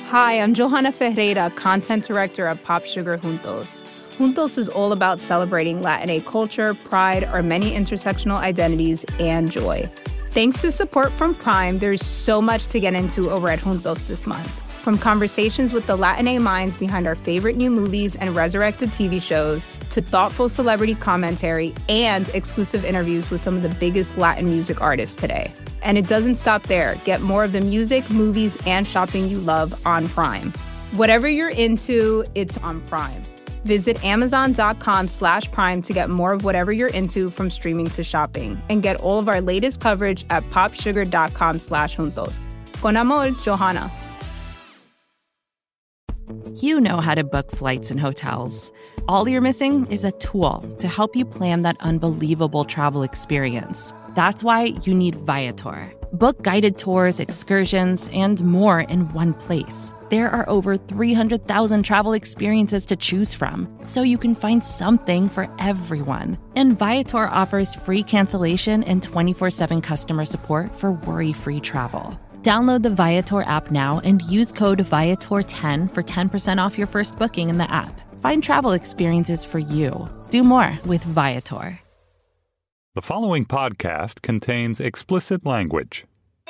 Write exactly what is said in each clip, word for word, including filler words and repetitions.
Hi, I'm Johanna Ferreira, content director at Pop Sugar Juntos. Juntos is all about celebrating Latinx culture, pride, our many intersectional identities, and joy. Thanks to support from Prime, there's so much to get into over at Juntos this month. From conversations with the Latinx minds behind our favorite new movies and resurrected T V shows, to thoughtful celebrity commentary and exclusive interviews with some of the biggest Latin music artists today. And it doesn't stop there. Get more of the music, movies, and shopping you love on Prime. Whatever you're into, it's on Prime. Visit amazon.com slash prime to get more of whatever you're into, from streaming to shopping. And get all of our latest coverage at popsugar.com slash juntos. Con amor, Johanna. You know how to book flights and hotels. All you're missing is a tool to help you plan that unbelievable travel experience. That's why you need Viator. Book guided tours, excursions, and more in one place. There are over three hundred thousand travel experiences to choose from, so you can find something for everyone. And Viator offers free cancellation and twenty-four seven customer support for worry-free travel. Download the Viator app now and use code Viator ten for ten percent off your first booking in the app. Find travel experiences for you. Do more with Viator. The following podcast contains explicit language.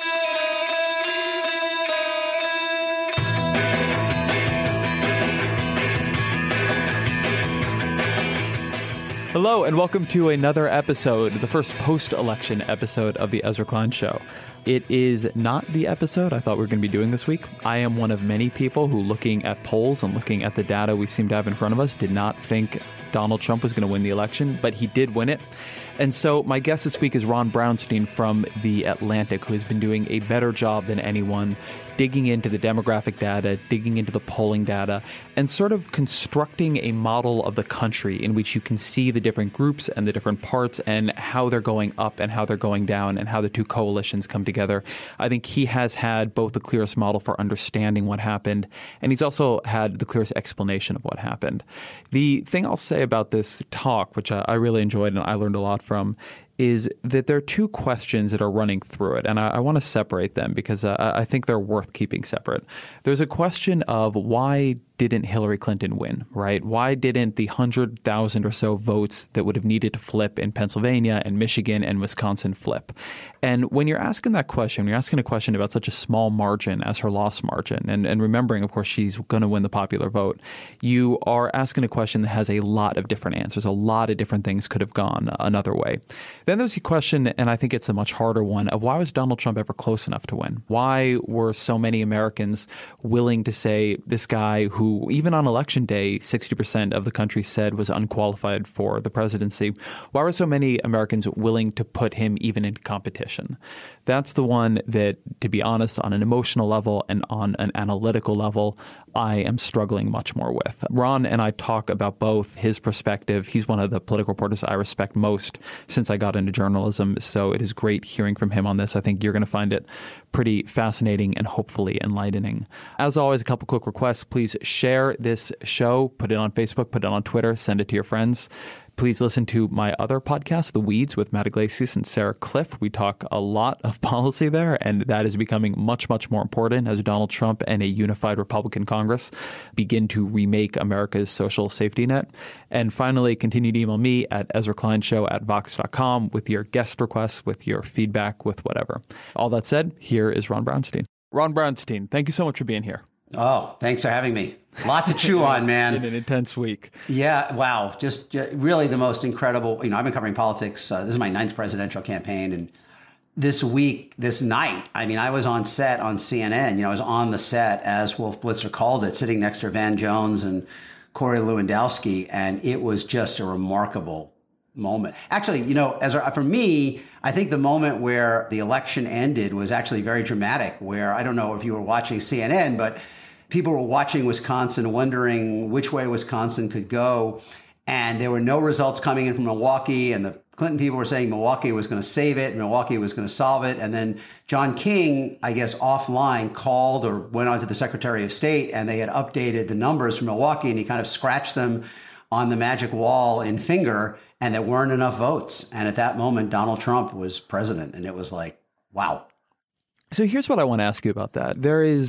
Hello, and welcome to another episode, the first post-election episode of The Ezra Klein Show. It is not the episode I thought we were going to be doing this week. I am one of many people who, looking at polls and looking at the data we seem to have in front of us, did not think Donald Trump was going to win the election, but he did win it. And so my guest this week is Ron Brownstein from The Atlantic, who has been doing a better job than anyone digging into the demographic data, digging into the polling data, and sort of constructing a model of the country in which you can see the different groups and the different parts and how they're going up and how they're going down and how the two coalitions come together. I think he has had both the clearest model for understanding what happened, and he's also had the clearest explanation of what happened. The thing I'll say about this talk, which I really enjoyed and I learned a lot from, is that there are two questions that are running through it, and I, I want to separate them because uh, I think they're worth keeping separate. There's a question of why didn't Hillary Clinton win, right? Why didn't the one hundred thousand or so votes that would have needed to flip in Pennsylvania and Michigan and Wisconsin flip? And when you're asking that question, when you're asking a question about such a small margin as her loss margin, and, and remembering, of course, she's going to win the popular vote, you are asking a question that has a lot of different answers. A lot of different things could have gone another way. Then there's the question, and I think it's a much harder one, of why was Donald Trump ever close enough to win? Why were so many Americans willing to say this guy who, even on election day, sixty percent of the country said was unqualified for the presidency? Why were so many Americans willing to put him even in competition? That's the one that, to be honest, on an emotional level and on an analytical level, I am struggling much more with. Ron and I talk about both his perspective. He's one of the political reporters I respect most since I got into journalism, so it is great hearing from him on this. I think you're going to find it pretty fascinating and hopefully enlightening. As always, a couple quick requests. Please share this show, put it on Facebook, put it on Twitter, send it to your friends. Please listen to my other podcast, The Weeds, with Matt Iglesias and Sarah Cliff. We talk a lot of policy there, and that is becoming much, much more important as Donald Trump and a unified Republican Congress begin to remake America's social safety net. And finally, continue to email me at Ezra Klein Show at Vox dot com with your guest requests, with your feedback, with whatever. All that said, here is Ron Brownstein. Ron Brownstein, thank you so much for being here. Oh, thanks for having me. A lot to chew on, man. In an intense week. Yeah, wow. Just, just really the most incredible. You know, I've been covering politics. Uh, this is my ninth presidential campaign. And this week, this night, I mean, I was on set on C N N. You know, I was on the set, as Wolf Blitzer called it, sitting next to Van Jones and Corey Lewandowski. And it was just a remarkable moment. Actually, you know, as for me, I think the moment where the election ended was actually very dramatic, where I don't know if you were watching C N N, but people were watching Wisconsin, wondering which way Wisconsin could go. And there were no results coming in from Milwaukee. And the Clinton people were saying Milwaukee was going to save it. Milwaukee was going to solve it. And then John King, I guess, offline called or went on to the Secretary of State, and they had updated the numbers from Milwaukee, and he kind of scratched them on the magic wall in finger, and there weren't enough votes. And at that moment, Donald Trump was president. And it was like, wow. So here's what I want to ask you about that. There is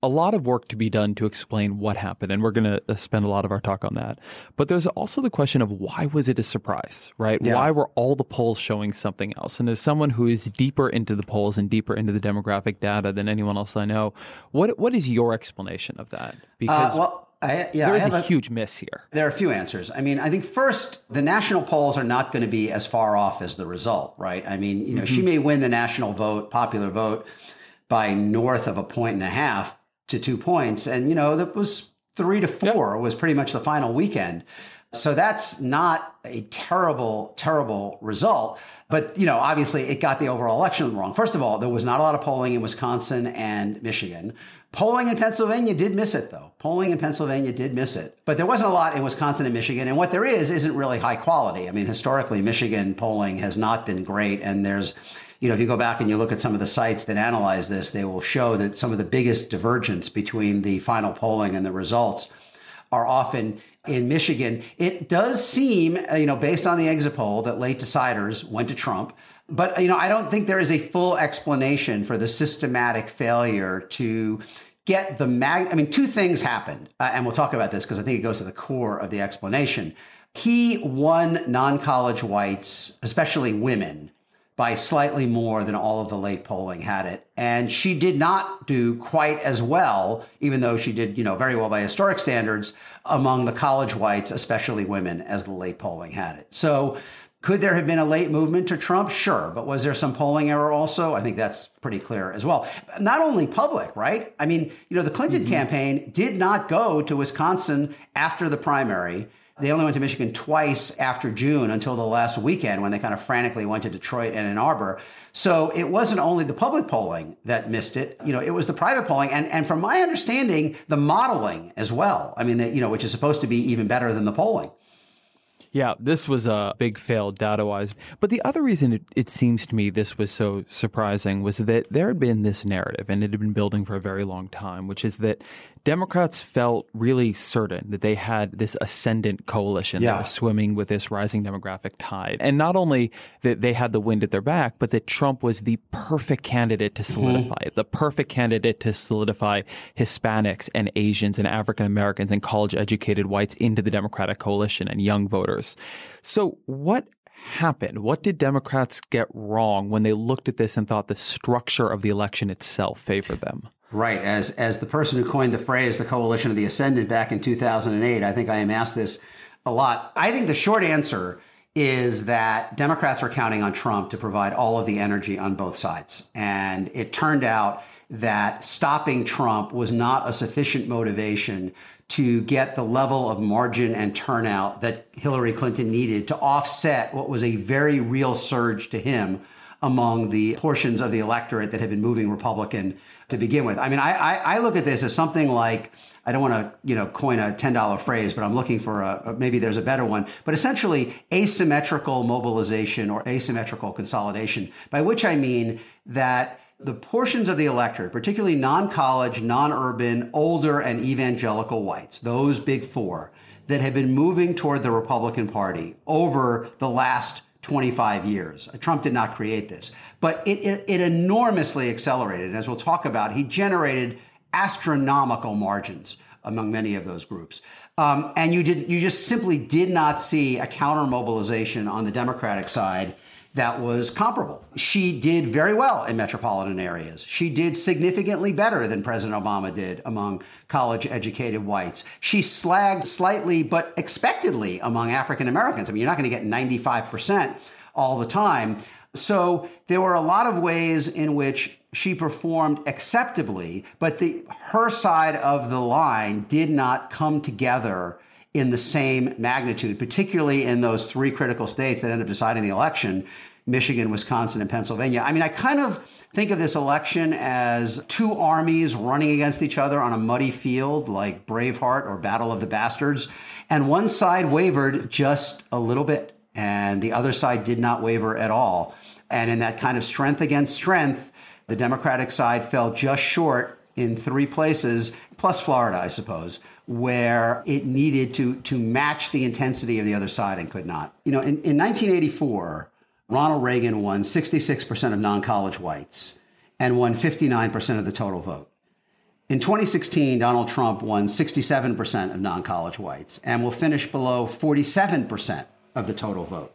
a lot of work to be done to explain what happened, and we're going to spend a lot of our talk on that. But there's also the question of why was it a surprise, right? Yeah. Why were all the polls showing something else? And as someone who is deeper into the polls and deeper into the demographic data than anyone else I know, what what is your explanation of that? Because uh, well, I, yeah, there is a, a huge miss here. There are a few answers. I mean, I think first, the national polls are not going to be as far off as the result, right? I mean, you know, mm-hmm. she may win the national vote, popular vote, by north of a point and a half to two points. And, you know, that was three to four yep. was pretty much the final weekend. So that's not a terrible, terrible result. But, you know, obviously it got the overall election wrong. First of all, there was not a lot of polling in Wisconsin and Michigan. Polling in Pennsylvania did miss it, though. Polling in Pennsylvania did miss it. But there wasn't a lot in Wisconsin and Michigan. And what there is isn't really high quality. I mean, historically, Michigan polling has not been great. And there's, you know, if you go back and you look at some of the sites that analyze this, they will show that some of the biggest divergence between the final polling and the results are often in Michigan. It does seem, you know, based on the exit poll, that late deciders went to Trump. But, you know, I don't think there is a full explanation for the systematic failure to get the mag. I mean, two things happened, uh, and we'll talk about this because I think it goes to the core of the explanation. He won non-college whites, especially women, by slightly more than all of the late polling had it. And she did not do quite as well, even though she did, you know, very well by historic standards among the college whites, especially women, as the late polling had it. So could there have been a late movement to Trump? Sure. But was there some polling error also? I think that's pretty clear as well. Not only public, right? I mean, you know, the Clinton mm-hmm. campaign did not go to Wisconsin after the primary. They only went to Michigan twice after June until the last weekend when they kind of frantically went to Detroit and Ann Arbor. So it wasn't only the public polling that missed it. You know, it was the private polling. And, and from my understanding, the modeling as well. I mean, the, you know, which is supposed to be even better than the polling. Yeah, this was a big fail data-wise. But the other reason it, it seems to me this was so surprising was that there had been this narrative, and it had been building for a very long time, which is that Democrats felt really certain that they had this ascendant coalition yeah. that was swimming with this rising demographic tide. And not only that they had the wind at their back, but that Trump was the perfect candidate to solidify mm-hmm. it, the perfect candidate to solidify Hispanics and Asians and African Americans and college-educated whites into the Democratic coalition and young voters. So what happened? What did Democrats get wrong when they looked at this and thought the structure of the election itself favored them? Right. As as the person who coined the phrase, the coalition of the ascendant, back in two thousand eight, I think I am asked this a lot. I think the short answer is that Democrats were counting on Trump to provide all of the energy on both sides. And it turned out that stopping Trump was not a sufficient motivation to get the level of margin and turnout that Hillary Clinton needed to offset what was a very real surge to him among the portions of the electorate that had been moving Republican to begin with. I mean, I, I, I look at this as something like, I don't want to, you know, coin a ten dollar phrase, but I'm looking for a, maybe there's a better one, but essentially asymmetrical mobilization or asymmetrical consolidation, by which I mean that the portions of the electorate, particularly non-college, non-urban, older, and evangelical whites, those big four that have been moving toward the Republican Party over the last twenty-five years. Trump did not create this, but it, it, it enormously accelerated. And as we'll talk about, he generated astronomical margins among many of those groups. Um, and you did, you just simply did not see a counter mobilization on the Democratic side that was comparable. She did very well in metropolitan areas. She did significantly better than President Obama did among college-educated whites. She slagged slightly, but expectedly, among African Americans. I mean, you're not going to get ninety-five percent all the time. So there were a lot of ways in which she performed acceptably, but the her side of the line did not come together in the same magnitude, particularly in those three critical states that ended up deciding the election, Michigan, Wisconsin, and Pennsylvania. I mean, I kind of think of this election as two armies running against each other on a muddy field like Braveheart or Battle of the Bastards. And one side wavered just a little bit, and the other side did not waver at all. And in that kind of strength against strength, the Democratic side fell just short in three places, plus Florida, I suppose, where it needed to to match the intensity of the other side and could not. You know, in, in nineteen eighty-four, Ronald Reagan won sixty-six percent of non-college whites and won fifty-nine percent of the total vote. In twenty sixteen, Donald Trump won sixty-seven percent of non-college whites and will finish below forty-seven percent of the total vote.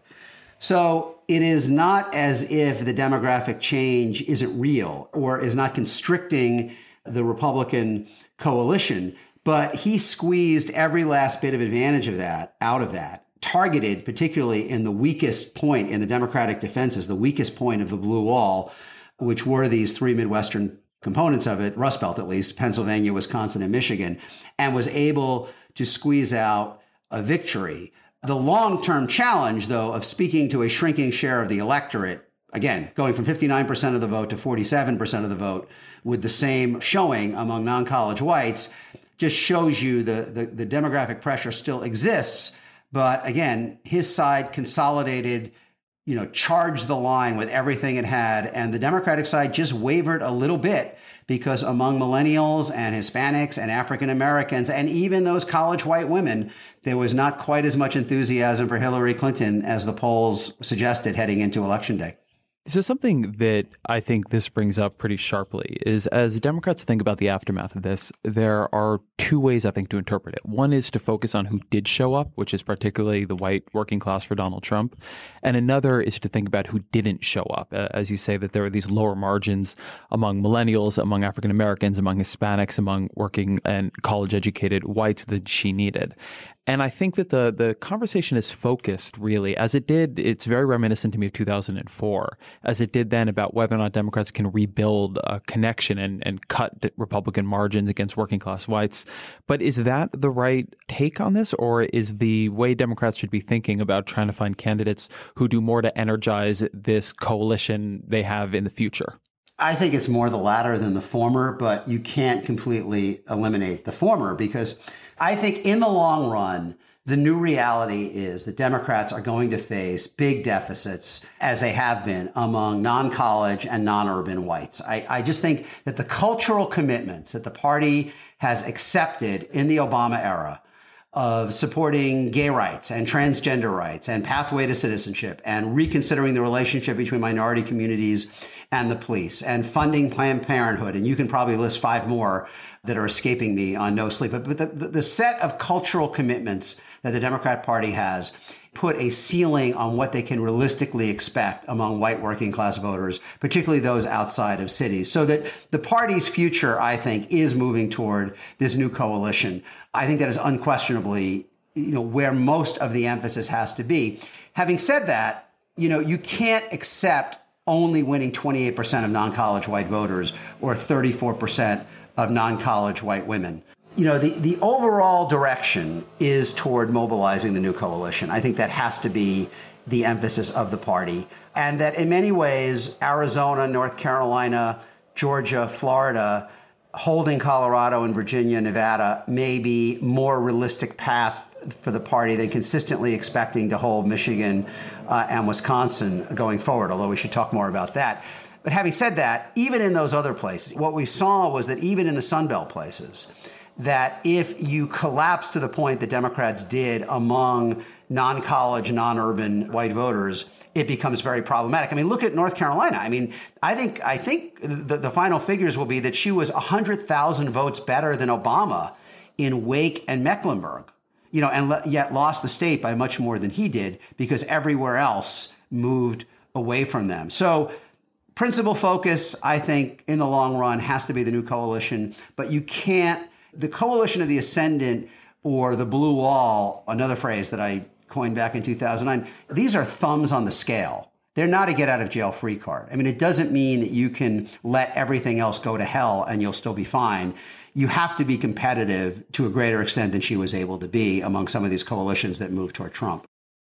So it is not as if the demographic change isn't real or is not constricting the Republican coalition, but he squeezed every last bit of advantage of that out of that, targeted particularly in the weakest point in the Democratic defenses, the weakest point of the blue wall, which were these three Midwestern components of it, Rust Belt at least, Pennsylvania, Wisconsin, and Michigan, and was able to squeeze out a victory. The long-term challenge, though, of speaking to a shrinking share of the electorate, again, going from fifty-nine percent of the vote to forty-seven percent of the vote with the same showing among non-college whites, just shows you the, the, the demographic pressure still exists. But again, his side consolidated, you know, charged the line with everything it had. And the Democratic side just wavered a little bit because among millennials and Hispanics and African Americans, and even those college white women, there was not quite as much enthusiasm for Hillary Clinton as the polls suggested heading into Election Day. So something that I think this brings up pretty sharply is, as Democrats think about the aftermath of this, there are two ways, I think, to interpret it. One is to focus on who did show up, which is particularly the white working class for Donald Trump. And another is to think about who didn't show up. As you say, that there are these lower margins among millennials, among African Americans, among Hispanics, among working and college educated whites that she needed. And I think that the the conversation is focused really, as it did, it's very reminiscent to me of two thousand four, as it did then about whether or not Democrats can rebuild a connection and, and cut Republican margins against working class whites. But is that the right take on this, or is the way Democrats should be thinking about trying to find candidates who do more to energize this coalition they have in the future? I think it's more the latter than the former, but you can't completely eliminate the former because I think in the long run, the new reality is that Democrats are going to face big deficits, as they have been, among non-college and non-urban whites. I, I just think that the cultural commitments that the party has accepted in the Obama era of supporting gay rights and transgender rights and pathway to citizenship and reconsidering the relationship between minority communities and the police and funding Planned Parenthood, and you can probably list five more that are escaping me on no sleep. But, but the, the set of cultural commitments that the Democrat Party has put a ceiling on what they can realistically expect among white working class voters, particularly those outside of cities. So that the party's future, I think, is moving toward this new coalition. I think that is unquestionably, you know, where most of the emphasis has to be. Having said that, you know, you can't accept only winning twenty-eight percent of non-college white voters or thirty-four percent of non-college white women. You know, the, the overall direction is toward mobilizing the new coalition. I think that has to be the emphasis of the party. And that in many ways, Arizona, North Carolina, Georgia, Florida, holding Colorado and Virginia, Nevada may be more realistic path for the party than consistently expecting to hold Michigan uh, and Wisconsin going forward, although we should talk more about that. But having said that, even in those other places, what we saw was that even in the Sun Belt places, that if you collapse to the point that Democrats did among non-college, non-urban white voters, it becomes very problematic. I mean, look at North Carolina. I mean, I think I think the, the final figures will be that she was one hundred thousand votes better than Obama in Wake and Mecklenburg, you know, and le- yet lost the state by much more than he did because everywhere else moved away from them. So principal focus, I think, in the long run has to be the new coalition, but you can't, the coalition of the ascendant or the blue wall, another phrase that I coined back in two thousand nine, these are thumbs on the scale. They're not a get out of jail free card. I mean, it doesn't mean that you can let everything else go to hell and you'll still be fine. You have to be competitive to a greater extent than she was able to be among some of these coalitions that move toward Trump.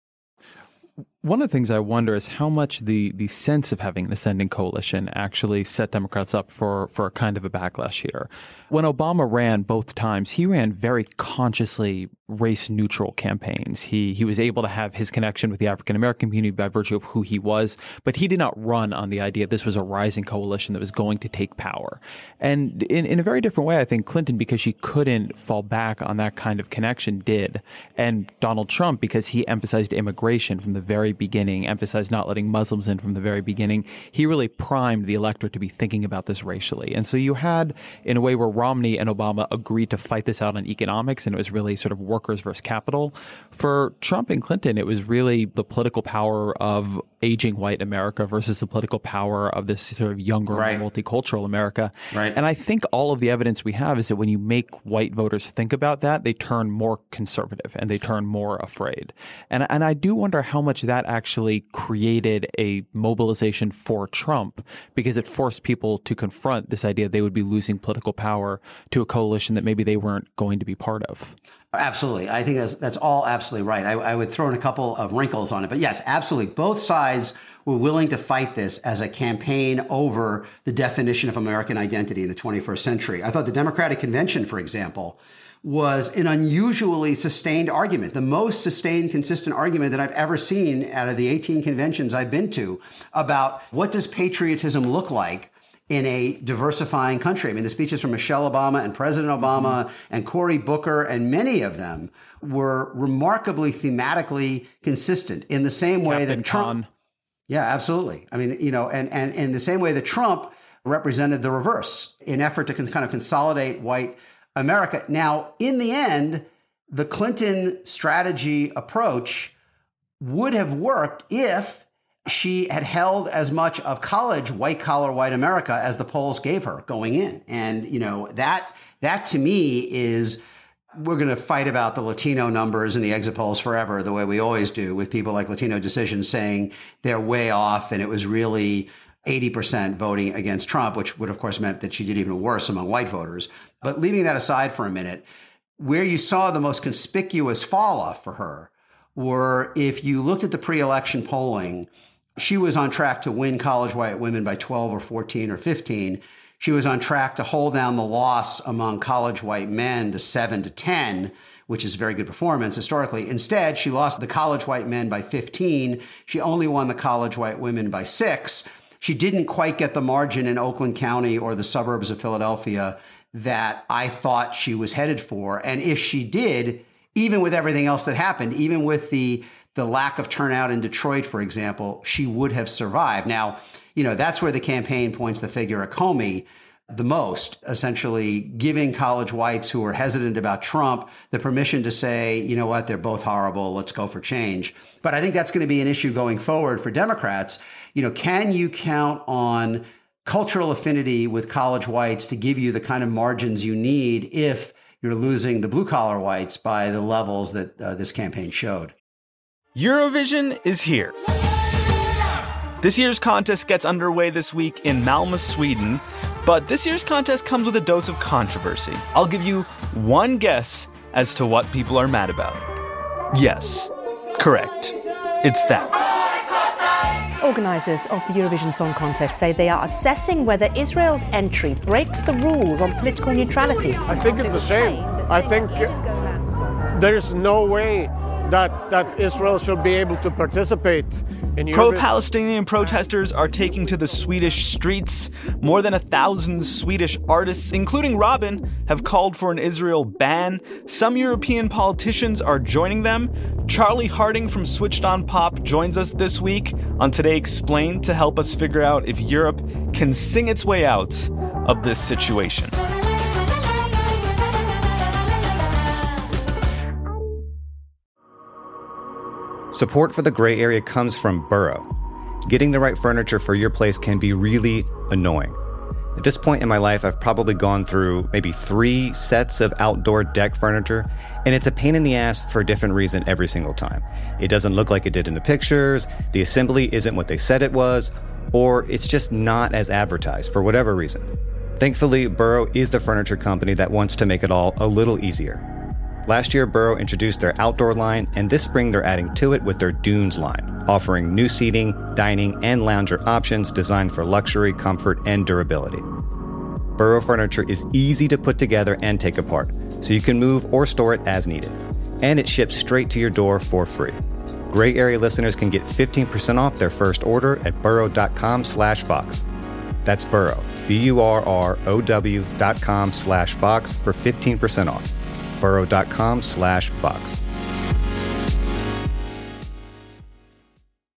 One of the things I wonder is how much the the sense of having an ascending coalition actually set Democrats up for, for a kind of a backlash here. When Obama ran both times, he ran very consciously race-neutral campaigns. He he was able to have his connection with the African-American community by virtue of who he was, but he did not run on the idea this was a rising coalition that was going to take power. And in, in a very different way, I think Clinton, because she couldn't fall back on that kind of connection, did. And Donald Trump, because he emphasized immigration from the very very beginning, emphasized not letting Muslims in from the very beginning. He really primed the electorate to be thinking about this racially. And so you had, in a way, where Romney and Obama agreed to fight this out on economics, and it was really sort of workers versus capital. For Trump and Clinton, it was really the political power of aging white America versus the political power of this sort of younger, right. multicultural America. Right. And I think all of the evidence we have is that when you make white voters think about that, they turn more conservative and they turn more afraid. And, and I do wonder how much that actually created a mobilization for Trump, because it forced people to confront this idea they would be losing political power to a coalition that maybe they weren't going to be part of. Absolutely. I think that's, that's all absolutely right. I, I would throw in a couple of wrinkles on it. But yes, absolutely. Both sides were willing to fight this as a campaign over the definition of American identity in the twenty-first century. I thought the Democratic Convention, for example, was an unusually sustained argument, the most sustained, consistent argument that I've ever seen out of the eighteen conventions I've been to about what does patriotism look like in a diversifying country. I mean, the speeches from Michelle Obama and President Obama mm-hmm. and Cory Booker, and many of them were remarkably thematically consistent in the same way Captain that Trump. Khan. Yeah, absolutely. I mean, you know, and, and, and in the same way that Trump represented the reverse in effort to con- kind of consolidate white America. Now, in the end, the Clinton strategy approach would have worked if she had held as much of college white collar white America as the polls gave her going in. And, you know, that that to me is, we're going to fight about the Latino numbers in the exit polls forever, the way we always do, with people like Latino Decisions saying they're way off and it was really eighty percent voting against Trump, which would, of course, meant that she did even worse among white voters. But leaving that aside for a minute, where you saw the most conspicuous fall off for her were, if you looked at the pre-election polling, she was on track to win college white women by twelve or fourteen or fifteen. She was on track to hold down the loss among college white men to seven to ten, which is a very good performance historically. Instead, she lost the college white men by fifteen. She only won the college white women by six. She didn't quite get the margin in Oakland County or the suburbs of Philadelphia that I thought she was headed for. And if she did, even with everything else that happened, even with the the lack of turnout in Detroit, for example, she would have survived. Now, you know, that's where the campaign points the figure at Comey the most, essentially giving college whites who are hesitant about Trump the permission to say, you know what, they're both horrible, let's go for change. But I think that's going to be an issue going forward for Democrats. You know, can you count on cultural affinity with college whites to give you the kind of margins you need if you're losing the blue collar whites by the levels that uh, this campaign showed? Eurovision is here. This year's contest gets underway this week in Malmö, Sweden, but this year's contest comes with a dose of controversy. I'll give you one guess as to what people are mad about. Yes, correct. It's that. Organisers of the Eurovision Song Contest say they are assessing whether Israel's entry breaks the rules on political neutrality. I think it's a shame. I think there is no way that that Israel should be able to participate in Eurovision. Pro-Palestinian protesters are taking to the Swedish streets. More than a thousand Swedish artists, including Robin, have called for an Israel ban. Some European politicians are joining them. Charlie Harding from Switched on Pop joins us this week on Today Explained to help us figure out if Europe can sing its way out of this situation. Support for the gray area comes from Burrow. Getting the right furniture for your place can be really annoying. At this point in my life, I've probably gone through maybe three sets of outdoor deck furniture, and it's a pain in the ass for a different reason every single time. It doesn't look like it did in the pictures, the assembly isn't what they said it was, or it's just not as advertised for whatever reason. Thankfully, Burrow is the furniture company that wants to make it all a little easier. Last year, Burrow introduced their outdoor line, and this spring they're adding to it with their Dunes line, offering new seating, dining, and lounger options designed for luxury, comfort, and durability. Burrow furniture is easy to put together and take apart, so you can move or store it as needed. And it ships straight to your door for free. Gray Area listeners can get fifteen percent off their first order at burrow.com slash Vox. That's Burrow, B U R R O W dot com slash Vox for fifteen percent off. burrow.com slash Vox.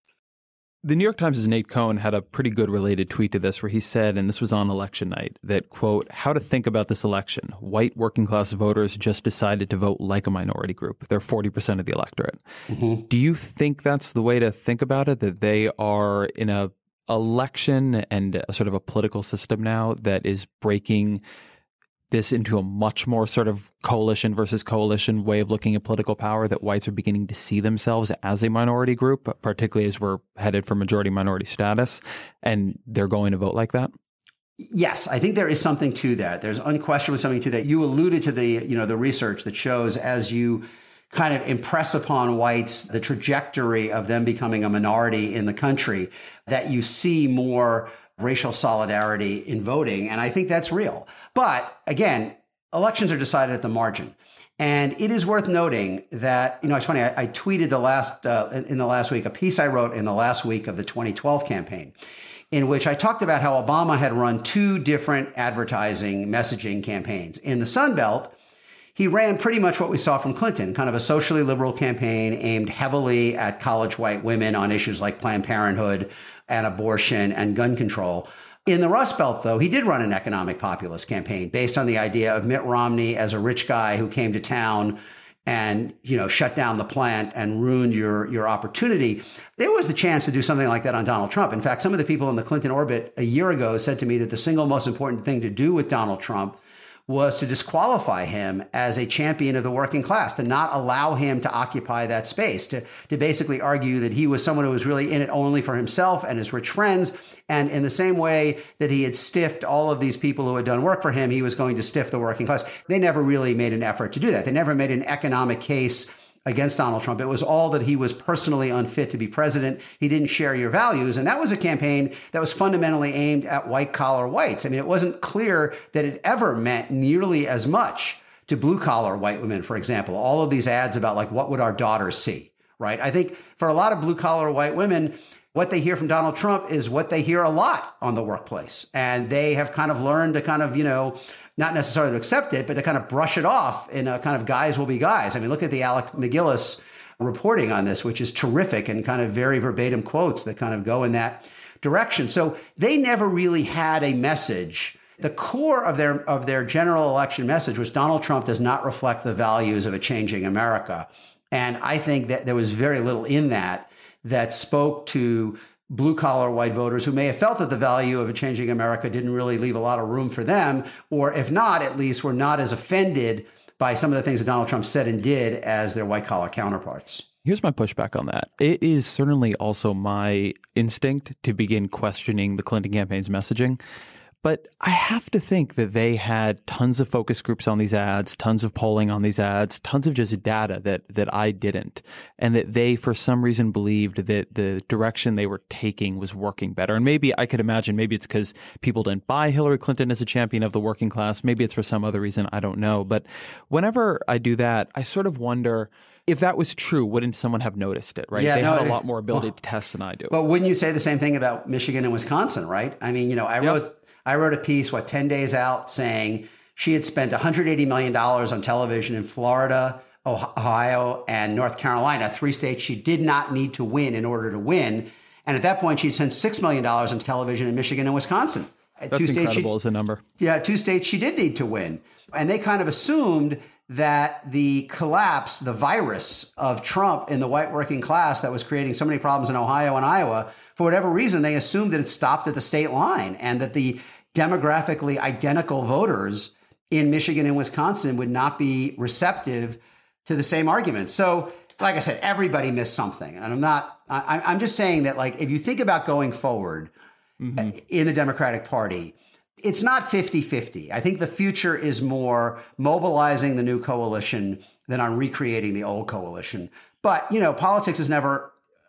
The New York Times' Nate Cohn had a pretty good related tweet to this where he said, and this was on election night, that, quote, how to think about this election. White working class voters just decided to vote like a minority group. They're forty percent of the electorate. Mm-hmm. Do you think that's the way to think about it, that they are in a election and a sort of a political system now that is breaking this into a much more sort of coalition versus coalition way of looking at political power, that whites are beginning to see themselves as a minority group, particularly as we're headed for majority minority status, and they're going to vote like that? Yes, I think there is something to that. There's unquestionably something to that. You alluded to the, you know, the research that shows as you kind of impress upon whites the trajectory of them becoming a minority in the country, that you see more racial solidarity in voting. And I think that's real. But again, elections are decided at the margin. And it is worth noting that, you know, it's funny, I, I tweeted the last, uh, in the last week, a piece I wrote in the last week of the twenty twelve campaign, in which I talked about how Obama had run two different advertising messaging campaigns. In the Sun Belt, he ran pretty much what we saw from Clinton, kind of a socially liberal campaign aimed heavily at college white women on issues like Planned Parenthood and abortion and gun control. In the Rust Belt, though, he did run an economic populist campaign based on the idea of Mitt Romney as a rich guy who came to town and, you know, shut down the plant and ruined your, your opportunity. There was the chance to do something like that on Donald Trump. In fact, some of the people in the Clinton orbit a year ago said to me that the single most important thing to do with Donald Trump was to disqualify him as a champion of the working class, to not allow him to occupy that space, to, to basically argue that he was someone who was really in it only for himself and his rich friends. And in the same way that he had stiffed all of these people who had done work for him, he was going to stiff the working class. They never really made an effort to do that. They never made an economic case against Donald Trump. It was all that he was personally unfit to be president. He didn't share your values. And that was a campaign that was fundamentally aimed at white collar whites. I mean, it wasn't clear that it ever meant nearly as much to blue collar white women, for example. All of these ads about like, what would our daughters see, right? I think for a lot of blue collar white women, what they hear from Donald Trump is what they hear a lot on the workplace. And they have kind of learned to kind of, you know, not necessarily to accept it, but to kind of brush it off in a kind of guys will be guys. I mean, look at the Alec McGillis reporting on this, which is terrific and kind of very verbatim quotes that kind of go in that direction. So they never really had a message. The core of their of their general election message was Donald Trump does not reflect the values of a changing America. And I think that there was very little in that that spoke to blue collar white voters who may have felt that the value of a changing America didn't really leave a lot of room for them, or if not, at least were not as offended by some of the things that Donald Trump said and did as their white collar counterparts. Here's my pushback on that. It is certainly also my instinct to begin questioning the Clinton campaign's messaging. But I have to think that they had tons of focus groups on these ads, tons of polling on these ads, tons of just data that that I didn't, and that they, for some reason, believed that the direction they were taking was working better. And maybe I could imagine maybe it's because people didn't buy Hillary Clinton as a champion of the working class. Maybe it's for some other reason. I don't know. But whenever I do that, I sort of wonder, if that was true, wouldn't someone have noticed it, right? Yeah, they no, had a it, lot more ability well, to test than I do. But wouldn't you say the same thing about Michigan and Wisconsin, right? I mean, you know, I yep. wrote I wrote a piece, what, ten days out saying she had spent one hundred eighty million dollars on television in Florida, Ohio, and North Carolina, three states she did not need to win in order to win. And at that point, she'd spent six million dollars on television in Michigan and Wisconsin. That's two incredible states she, as a number. Yeah, two states she did need to win. And they kind of assumed that the collapse, the virus of Trump in the white working class that was creating so many problems in Ohio and Iowa, for whatever reason, they assumed that it stopped at the state line and that the demographically identical voters in Michigan and Wisconsin would not be receptive to the same arguments. So, like I said, everybody missed something. And I'm not, I, I'm just saying that, like, if you think about going forward mm-hmm. in the Democratic Party, it's not fifty-fifty. I think the future is more mobilizing the new coalition than on recreating the old coalition. But, you know, politics is never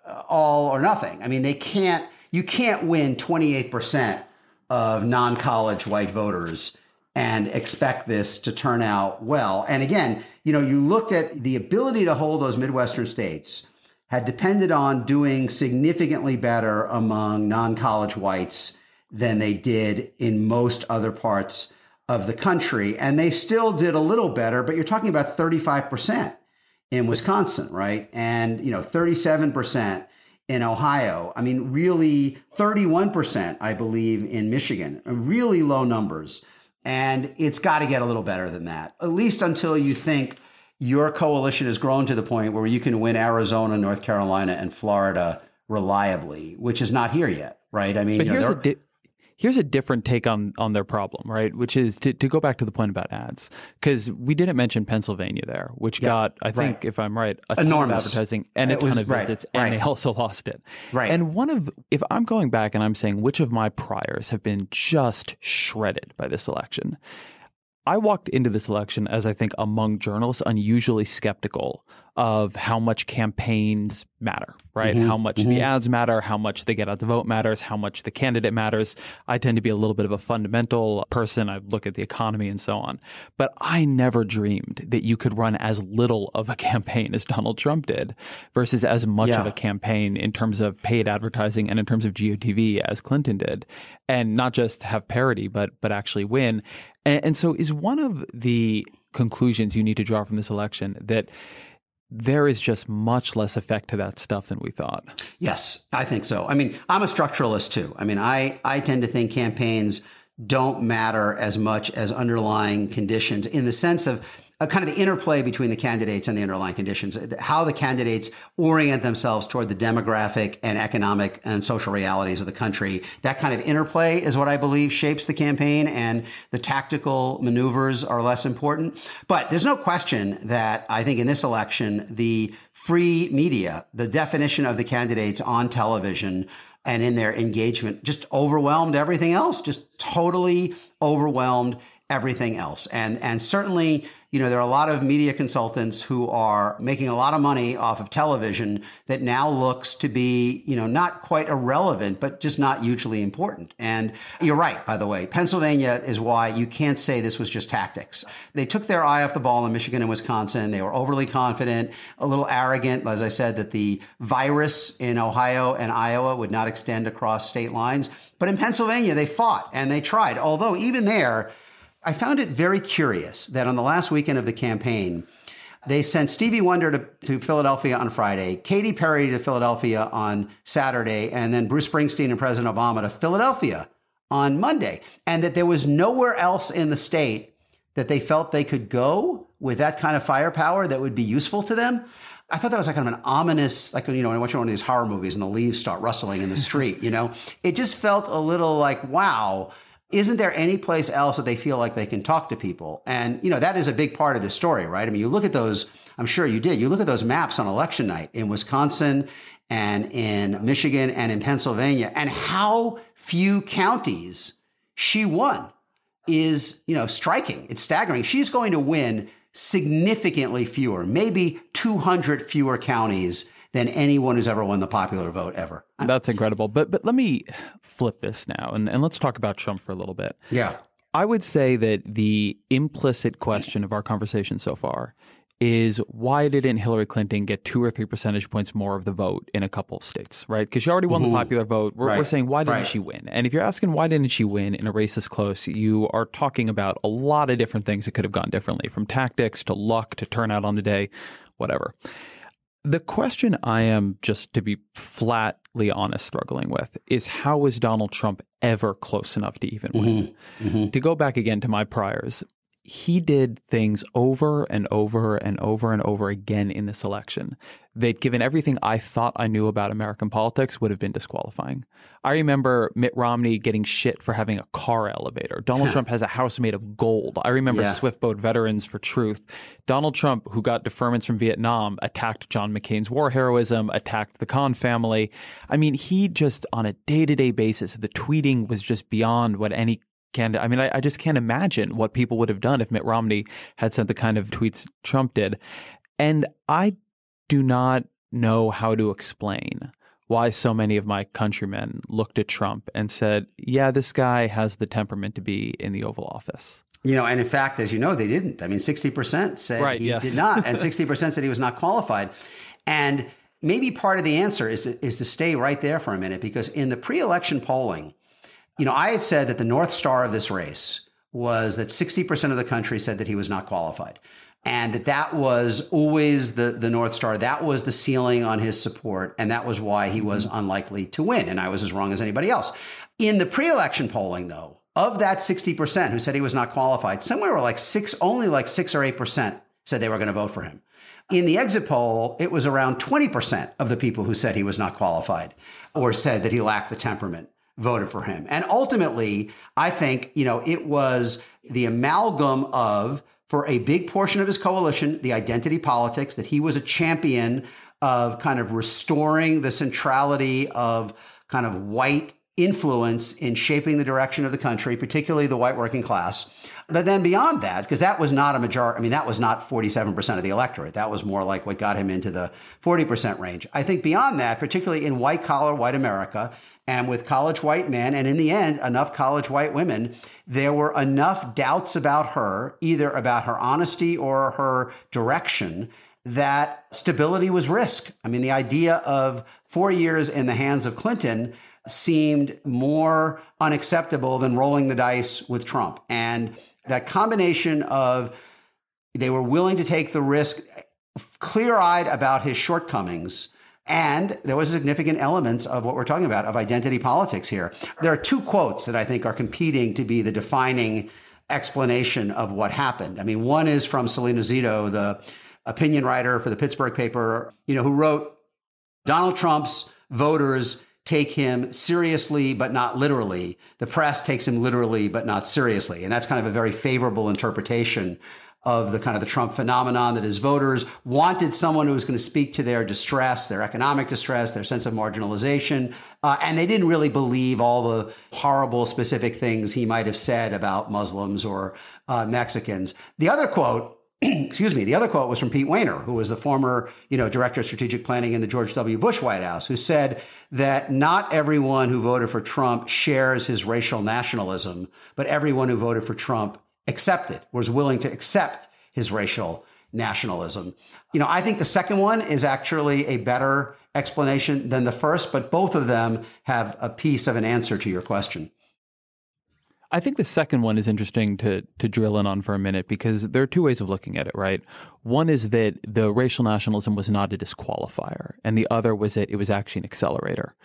all or nothing. I mean, they can't, you can't win twenty-eight percent of non-college white voters and expect this to turn out well. And again, you know, you looked at the ability to hold those Midwestern states had depended on doing significantly better among non-college whites than they did in most other parts of the country. And they still did a little better, but you're talking about thirty-five percent in Wisconsin, right? And, you know, thirty-seven percent in Ohio. I mean, really thirty-one percent, I believe, in Michigan, really low numbers. And it's got to get a little better than that, at least until you think your coalition has grown to the point where you can win Arizona, North Carolina, and Florida reliably, which is not here yet, right? I mean, but you know, here's a di- here's a different take on on their problem, right? Which is to, to go back to the point about ads, because we didn't mention Pennsylvania there, which yeah, got, I think, right. if I'm right, a ton Enormous. of advertising and a it ton was, of visits, right, and right. they also lost it. Right. And one of, if I'm going back and I'm saying which of my priors have been just shredded by this election, I walked into this election as, I think, among journalists, unusually skeptical of how much campaigns matter, right? Mm-hmm. How much mm-hmm. the ads matter, how much they get out the vote matters, how much the candidate matters. I tend to be a little bit of a fundamental person. I look at the economy and so on. But I never dreamed that you could run as little of a campaign as Donald Trump did versus as much yeah. of a campaign in terms of paid advertising and in terms of G O T V as Clinton did. And not just have parity, but but actually win. And, and so is one of the conclusions you need to draw from this election that there is just much less effect to that stuff than we thought? Yes, I think so. I mean, I'm a structuralist too. I mean, I, I tend to think campaigns don't matter as much as underlying conditions in the sense of uh, kind of the interplay between the candidates and the underlying conditions, how the candidates orient themselves toward the demographic and economic and social realities of the country. That kind of interplay is what I believe shapes the campaign, and the tactical maneuvers are less important. But there's no question that I think in this election, the free media, the definition of the candidates on television and in their engagement just overwhelmed everything else, just totally overwhelmed everything else. And, and certainly, you know, there are a lot of media consultants who are making a lot of money off of television that now looks to be, you know, not quite irrelevant, but just not hugely important. And you're right, by the way, Pennsylvania is why you can't say this was just tactics. They took their eye off the ball in Michigan and Wisconsin. They were overly confident, a little arrogant, as I said, that the virus in Ohio and Iowa would not extend across state lines. But in Pennsylvania, they fought and they tried, although even there, I found it very curious that on the last weekend of the campaign, they sent Stevie Wonder to, to Philadelphia on Friday, Katy Perry to Philadelphia on Saturday, and then Bruce Springsteen and President Obama to Philadelphia on Monday. And that there was nowhere else in the state that they felt they could go with that kind of firepower that would be useful to them. I thought that was like kind of an ominous, like, you know, when I watch one of these horror movies and the leaves start rustling in the street, you know, it just felt a little like, wow. Isn't there any place else that they feel like they can talk to people? And, you know, that is a big part of this story, right? I mean, you look at those, I'm sure you did, you look at those maps on election night in Wisconsin and in Michigan and in Pennsylvania, and how few counties she won is, you know, striking. It's staggering. She's going to win significantly fewer, maybe two hundred fewer counties than anyone who's ever won the popular vote ever. That's incredible. But but let me flip this now, and, and let's talk about Trump for a little bit. Yeah. I would say that the implicit question of our conversation so far is, why didn't Hillary Clinton get two or three percentage points more of the vote in a couple of states, right? Because she already won mm-hmm. the popular vote. We're, right. we're saying, why didn't right. she win? And if you're asking why didn't she win in a race this close, you are talking about a lot of different things that could have gone differently, from tactics to luck to turnout on the day, whatever. The question I am, just to be flatly honest, struggling with is, how was Donald Trump ever close enough to even win? Mm-hmm. Mm-hmm. To go back again to my priors, he did things over and over and over and over again in this election that, given everything I thought I knew about American politics, would have been disqualifying. I remember Mitt Romney getting shit for having a car elevator. Donald Trump has a house made of gold. I remember yeah. Swift Boat Veterans for Truth. Donald Trump, who got deferments from Vietnam, attacked John McCain's war heroism, attacked the Khan family. I mean, he just, on a day-to-day basis, the tweeting was just beyond what any Can, I mean, I, I just can't imagine what people would have done if Mitt Romney had sent the kind of tweets Trump did. And I do not know how to explain why so many of my countrymen looked at Trump and said, yeah, this guy has the temperament to be in the Oval Office. You know, and in fact, as you know, they didn't. I mean, sixty percent said right, he yes. did not, and sixty percent said he was not qualified. And maybe part of the answer is to, is to stay right there for a minute, because in the pre-election polling, you know, I had said that the North Star of this race was that sixty percent of the country said that he was not qualified. And that that was always the, the North Star. That was the ceiling on his support. And that was why he was unlikely to win. And I was as wrong as anybody else. In the pre-election polling, though, of that sixty percent who said he was not qualified, somewhere like six, only like six or eight percent said they were going to vote for him. In the exit poll, it was around twenty percent of the people who said he was not qualified or said that he lacked the temperament voted for him. And ultimately, I think, you know, it was the amalgam of, for a big portion of his coalition, the identity politics, that he was a champion of kind of restoring the centrality of kind of white influence in shaping the direction of the country, particularly the white working class. But then beyond that, because that was not a majority, I mean, that was not forty-seven percent of the electorate. That was more like what got him into the forty percent range. I think beyond that, particularly in white collar, white America, and with college white men, and in the end, enough college white women, there were enough doubts about her, either about her honesty or her direction, that stability was risk. I mean, the idea of four years in the hands of Clinton seemed more unacceptable than rolling the dice with Trump. And that combination of they were willing to take the risk, clear-eyed about his shortcomings, and there was significant elements of what we're talking about, of identity politics here. There are two quotes that I think are competing to be the defining explanation of what happened. I mean, one is from Selena Zito, the opinion writer for the Pittsburgh paper, you know, who wrote, Donald Trump's voters take him seriously, but not literally. The press takes him literally, but not seriously. And that's kind of a very favorable interpretation of the kind of the Trump phenomenon, that his voters wanted someone who was going to speak to their distress, their economic distress, their sense of marginalization. Uh, and they didn't really believe all the horrible specific things he might have said about Muslims or uh, Mexicans. The other quote, excuse me, the other quote was from Pete Wehner, who was the former, you know, director of strategic planning in the George W. Bush White House, who said that not everyone who voted for Trump shares his racial nationalism, but everyone who voted for Trump accepted, was willing to accept his racial nationalism. You know, I think the second one is actually a better explanation than the first, but both of them have a piece of an answer to your question. I think the second one is interesting to to drill in on for a minute, because there are two ways of looking at it, right? One is that the racial nationalism was not a disqualifier, and the other was that it was actually an accelerator.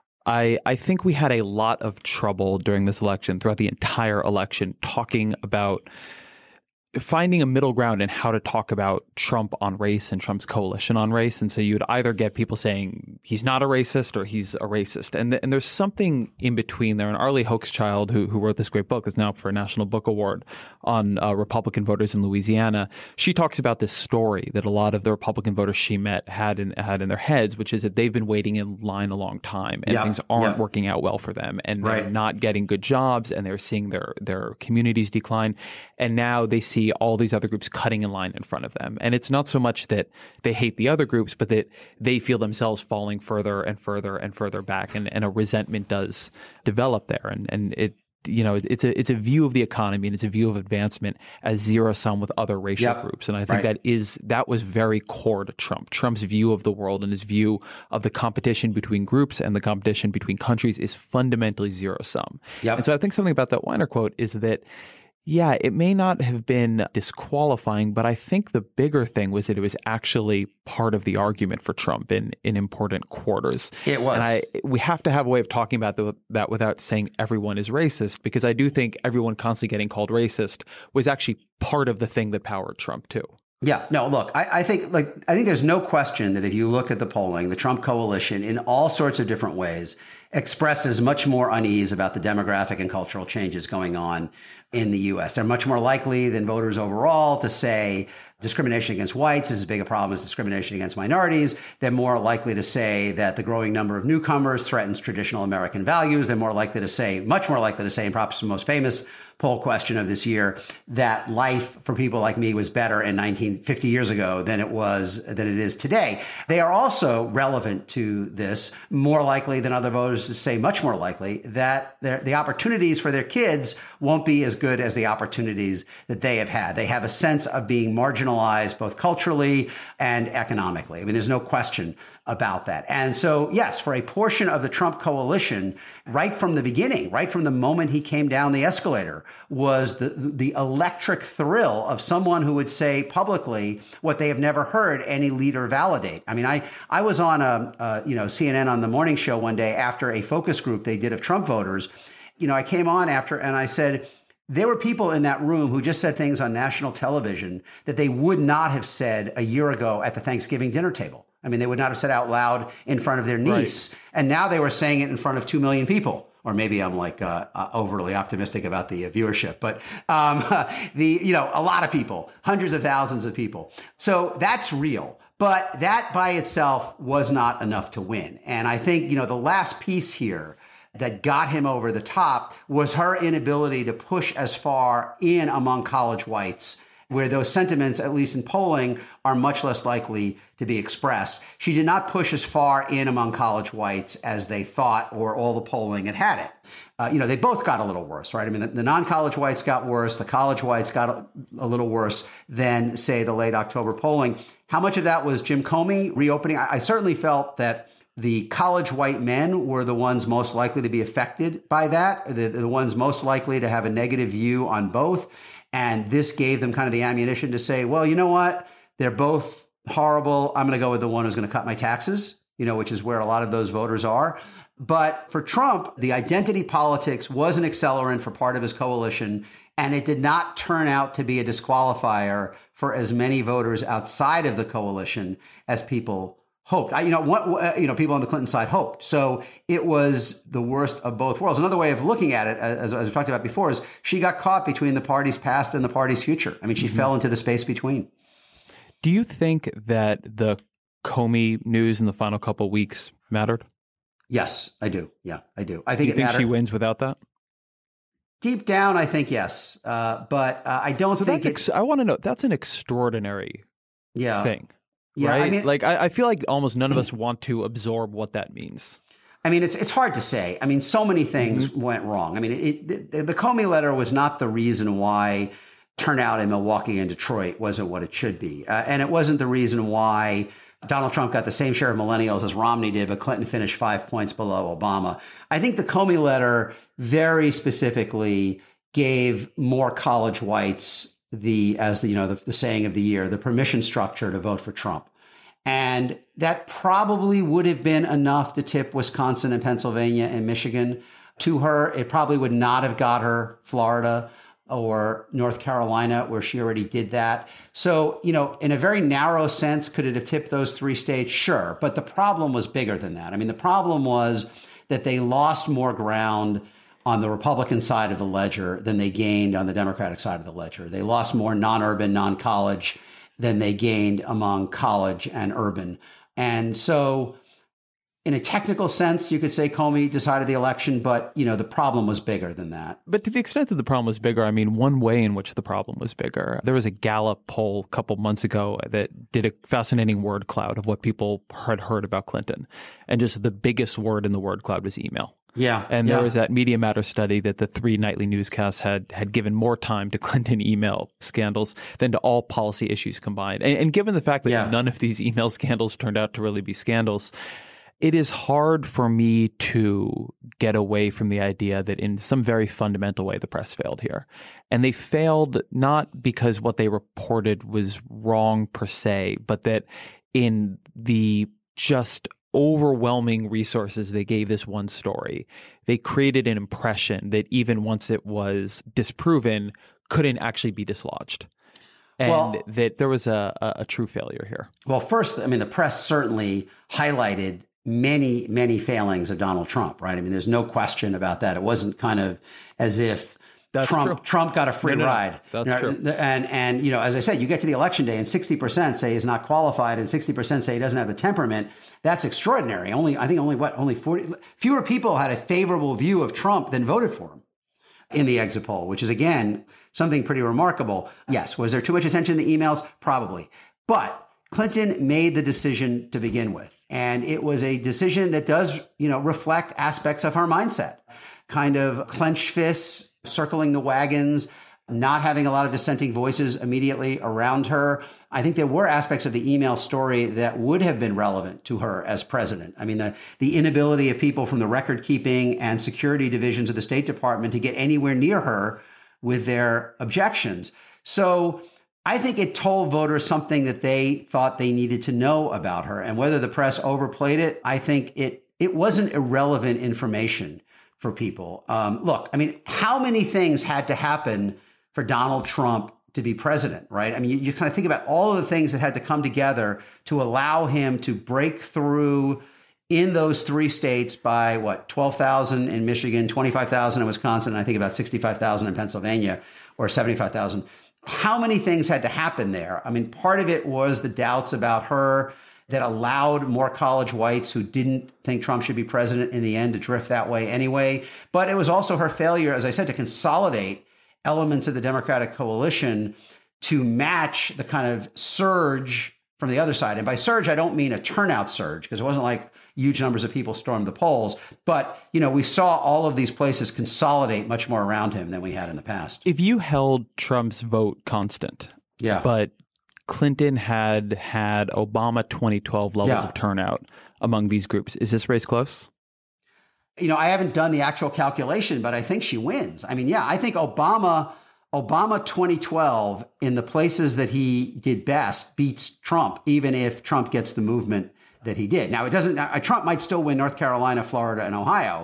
I, I think we had a lot of trouble during this election, throughout the entire election, talking about finding a middle ground in how to talk about Trump on race and Trump's coalition on race. And so you'd either get people saying he's not a racist or he's a racist. And, and there's something in between there. And Arlie Hochschild, who, who wrote this great book, is now up for a National Book Award on uh, Republican voters in Louisiana. She talks about this story that a lot of the Republican voters she met had in, had in their heads, which is that they've been waiting in line a long time and yeah, things aren't yeah. working out well for them. And they're right. not getting good jobs, and they're seeing their, their communities decline. And now they see all these other groups cutting in line in front of them. And it's not so much that they hate the other groups, but that they feel themselves falling further and further and further back. And, and a resentment does develop there. And, and it, you know, it's a, it's a view of the economy, and it's a view of advancement as zero sum with other racial yep. groups. And I think right. that is, that was very core to Trump. Trump's view of the world and his view of the competition between groups and the competition between countries is fundamentally zero sum. Yep. And so I think something about that Wehner quote is that, yeah, it may not have been disqualifying, but I think the bigger thing was that it was actually part of the argument for Trump in, in important quarters. It was. And I, we have to have a way of talking about the, that without saying everyone is racist, because I do think everyone constantly getting called racist was actually part of the thing that powered Trump too. Yeah, no, look, I, I think like I think there's no question that if you look at the polling, the Trump coalition in all sorts of different ways expresses much more unease about the demographic and cultural changes going on in the U S. They're much more likely than voters overall to say discrimination against whites is as big a problem as discrimination against minorities. They're more likely to say that the growing number of newcomers threatens traditional American values. They're more likely to say, much more likely to say, and perhaps the most famous poll question of this year, that life for people like me was better in nineteen fifty years ago than it was, than it is today. They are also relevant to this, more likely than other voters to say, much more likely, that the opportunities for their kids won't be as good as the opportunities that they have had. They have a sense of being marginalized marginalized both culturally and economically. I mean, there's no question about that. And so, yes, for a portion of the Trump coalition, right from the beginning, right from the moment he came down the escalator, was the, the electric thrill of someone who would say publicly what they have never heard any leader validate. I mean, I, I was on a, a, you know, C N N on the morning show one day after a focus group they did of Trump voters. You know, I came on after and I said, there were people in that room who just said things on national television that they would not have said a year ago at the Thanksgiving dinner table. I mean, they would not have said out loud in front of their niece. Right. And now they were saying it in front of two million people. Or maybe I'm like uh, uh, overly optimistic about the uh, viewership. But um, the, you know, a lot of people, hundreds of thousands of people. So that's real. But that by itself was not enough to win. And I think, you know, the last piece here that got him over the top was her inability to push as far in among college whites, where those sentiments, at least in polling, are much less likely to be expressed. She did not push as far in among college whites as they thought, or all the polling had had it. Uh, you know, they both got a little worse, right? I mean, the, the non-college whites got worse. The college whites got a, a little worse than, say, the late October polling. How much of that was Jim Comey reopening? I, I certainly felt that the college white men were the ones most likely to be affected by that, the, the ones most likely to have a negative view on both. And this gave them kind of the ammunition to say, well, you know what? They're both horrible. I'm going to go with the one who's going to cut my taxes, you know, which is where a lot of those voters are. But for Trump, the identity politics was an accelerant for part of his coalition, and it did not turn out to be a disqualifier for as many voters outside of the coalition as people hoped. I, you know, what, you know, people on the Clinton side hoped. So it was the worst of both worlds. Another way of looking at it, as, as we talked about before, is she got caught between the party's past and the party's future. I mean, she mm-hmm. fell into the space between. Do you think that the Comey news in the final couple of weeks mattered? Yes, I do. Yeah, I do. I think do you it think mattered. She wins without that? Deep down, I think yes. Uh, but uh, I don't so think that's it, ex- I want to know. That's an extraordinary yeah. thing. Yeah, right? I mean, like I, I feel like almost none of us want to absorb what that means. I mean, it's it's hard to say. I mean, so many things mm-hmm. went wrong. I mean, it, the, the Comey letter was not the reason why turnout in Milwaukee and Detroit wasn't what it should be, uh, and it wasn't the reason why Donald Trump got the same share of millennials as Romney did, but Clinton finished five points below Obama. I think the Comey letter very specifically gave more college whites the, as the, you know, the, the saying of the year, the permission structure to vote for Trump. And that probably would have been enough to tip Wisconsin and Pennsylvania and Michigan to her. It probably would not have got her Florida or North Carolina, where she already did that. So, you know, in a very narrow sense, could it have tipped those three states? Sure. But the problem was bigger than that. I mean, the problem was that they lost more ground on the Republican side of the ledger than they gained on the Democratic side of the ledger. They lost more non-urban, non-college than they gained among college and urban. And so in a technical sense, you could say Comey decided the election, but, you know, the problem was bigger than that. But to the extent that the problem was bigger, I mean, one way in which the problem was bigger, there was a Gallup poll a couple months ago that did a fascinating word cloud of what people had heard about Clinton. And just the biggest word in the word cloud was email. Yeah. And yeah. there was that Media Matters study that the three nightly newscasts had had given more time to Clinton email scandals than to all policy issues combined. And, and given the fact that yeah. none of these email scandals turned out to really be scandals, it is hard for me to get away from the idea that in some very fundamental way, the press failed here. And they failed not because what they reported was wrong per se, but that in the just overwhelming resources they gave this one story, they created an impression that even once it was disproven, couldn't actually be dislodged. And well, that there was a, a, a true failure here. Well, first, I mean, the press certainly highlighted many, many failings of Donald Trump, right? I mean, there's no question about that. It wasn't kind of as if That's Trump true. Trump got a free no, no, ride. That's you know, true. And, and, you know, as I said, you get to the election day and sixty percent say he's not qualified and sixty percent say he doesn't have the temperament. That's extraordinary. Only, I think only what, only forty, fewer people had a favorable view of Trump than voted for him in the exit poll, which is, again, something pretty remarkable. Yes. Was there too much attention in the emails? Probably. But Clinton made the decision to begin with. And it was a decision that does, you know, reflect aspects of her mindset, kind of clenched fists, circling the wagons, not having a lot of dissenting voices immediately around her. I think there were aspects of the email story that would have been relevant to her as president. I mean, the, the inability of people from the record keeping and security divisions of the State Department to get anywhere near her with their objections. So I think it told voters something that they thought they needed to know about her. And whether the press overplayed it, I think it it wasn't irrelevant information for people. Um, look, I mean, how many things had to happen for Donald Trump to be president, right? I mean, you, you kind of think about all of the things that had to come together to allow him to break through in those three states by, what, twelve thousand in Michigan, twenty-five thousand in Wisconsin, and I think about sixty-five thousand in Pennsylvania, or seventy-five thousand. How many things had to happen there? I mean, part of it was the doubts about her that allowed more college whites who didn't think Trump should be president in the end to drift that way anyway. But it was also her failure, as I said, to consolidate elements of the Democratic coalition to match the kind of surge from the other side. And by surge, I don't mean a turnout surge, because it wasn't like huge numbers of people stormed the polls. But, you know, we saw all of these places consolidate much more around him than we had in the past. If you held Trump's vote constant, yeah, but Clinton had had Obama twenty twelve levels Yeah. of turnout among these groups, is this race close? You know, I haven't done the actual calculation, but I think she wins. I mean, yeah, I think Obama, Obama twenty twelve in the places that he did best beats Trump, even if Trump gets the movement that he did. Now, it doesn't, Trump might still win North Carolina, Florida, and Ohio,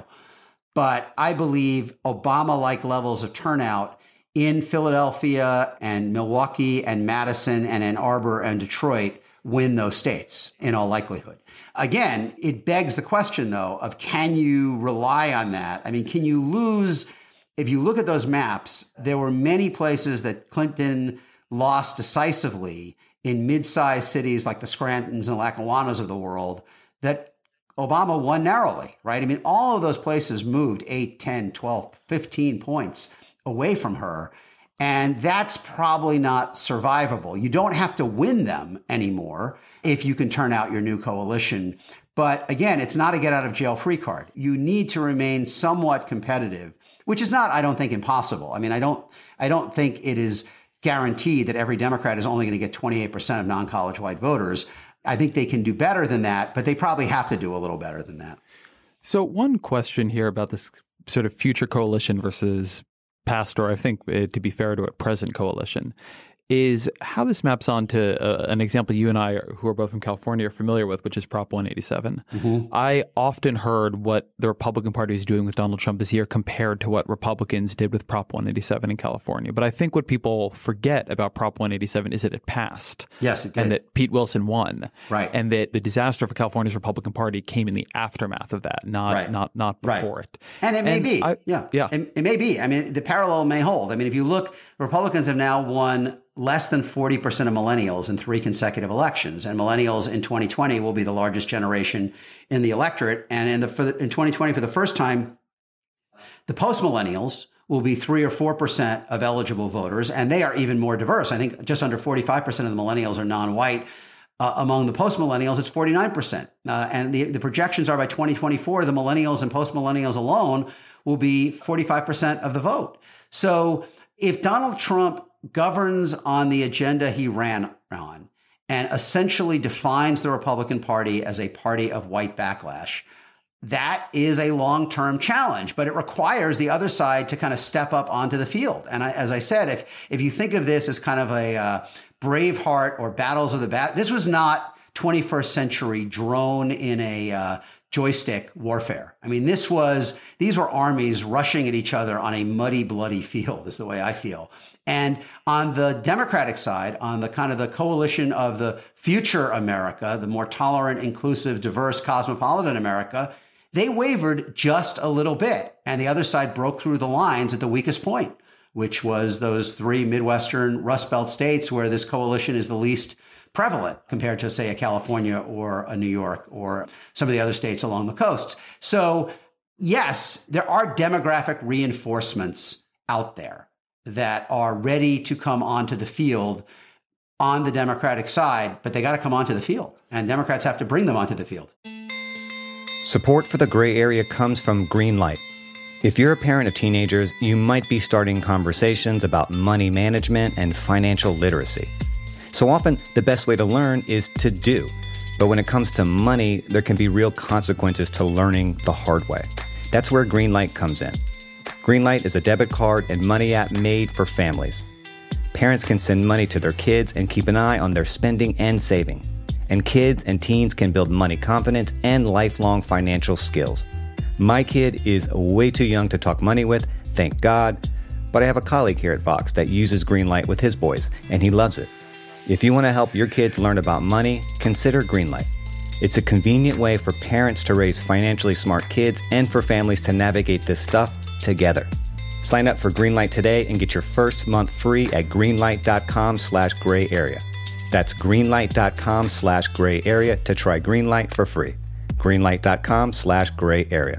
but I believe Obama-like levels of turnout in Philadelphia and Milwaukee and Madison and Ann Arbor and Detroit win those states in all likelihood. Again, it begs the question, though, of can you rely on that? I mean, can you lose? If you look at those maps, there were many places that Clinton lost decisively in mid-sized cities like the Scrantons and Lackawannas of the world that Obama won narrowly, right? I mean, all of those places moved eight, ten, twelve, fifteen points away from her. And that's probably not survivable. You don't have to win them anymore if you can turn out your new coalition. But again, it's not a get out of jail free card. You need to remain somewhat competitive, which is not, I don't think, impossible. I mean, I don't, I don't think it is guaranteed that every Democrat is only going to get twenty-eight percent of non-college white voters. I think they can do better than that, but they probably have to do a little better than that. So one question here about this sort of future coalition versus past, or I think uh, to be fair to it, present coalition, is how this maps onto uh, an example you and I, are, who are both from California, are familiar with, which is Prop one eighty-seven. Mm-hmm. I often heard what the Republican Party is doing with Donald Trump this year compared to what Republicans did with Prop one eighty-seven in California. But I think what people forget about Prop one eighty-seven is that it passed. Yes, it did. And that Pete Wilson won. Right. And that the disaster for California's Republican Party came in the aftermath of that, not right. not not before right. it. And it may and be. I, yeah. Yeah. It, it may be. I mean, the parallel may hold. I mean, if you look, Republicans have now won less than forty percent of millennials in three consecutive elections. And millennials in twenty twenty will be the largest generation in the electorate. And in the, for the in twenty twenty, for the first time, the post-millennials will be three or four percent of eligible voters. And they are even more diverse. I think just under forty-five percent of the millennials are non-white. Uh, among the post-millennials, it's forty-nine percent. Uh, and the, the projections are by twenty twenty-four, the millennials and post-millennials alone will be forty-five percent of the vote. So if Donald Trump governs on the agenda he ran on and essentially defines the Republican Party as a party of white backlash, that is a long-term challenge, but it requires the other side to kind of step up onto the field. And I, as I said, if if you think of this as kind of a uh, Braveheart or Battles of the Bat, this was not twenty-first century drone in a uh, joystick warfare. I mean, this was, these were armies rushing at each other on a muddy, bloody field, is the way I feel. And on the Democratic side, on the kind of the coalition of the future America, the more tolerant, inclusive, diverse, cosmopolitan America, they wavered just a little bit. And the other side broke through the lines at the weakest point, which was those three Midwestern Rust Belt states where this coalition is the least prevalent compared to, say, a California or a New York or some of the other states along the coasts. So, yes, there are demographic reinforcements out there that are ready to come onto the field on the Democratic side, but they got to come onto the field, and Democrats have to bring them onto the field. Support for the gray area comes from Greenlight. If you're a parent of teenagers, you might be starting conversations about money management and financial literacy. So often, the best way to learn is to do. But when it comes to money, there can be real consequences to learning the hard way. That's where Greenlight comes in. Greenlight is a debit card and money app made for families. Parents can send money to their kids and keep an eye on their spending and saving. And kids and teens can build money confidence and lifelong financial skills. My kid is way too young to talk money with, thank God, but I have a colleague here at Vox that uses Greenlight with his boys, and he loves it. If you want to help your kids learn about money, consider Greenlight. It's a convenient way for parents to raise financially smart kids and for families to navigate this stuff together. Sign up for Greenlight today and get your first month free at greenlight.com slash gray area. That's greenlight.com slash gray area to try Greenlight for free. Greenlight.com slash gray area.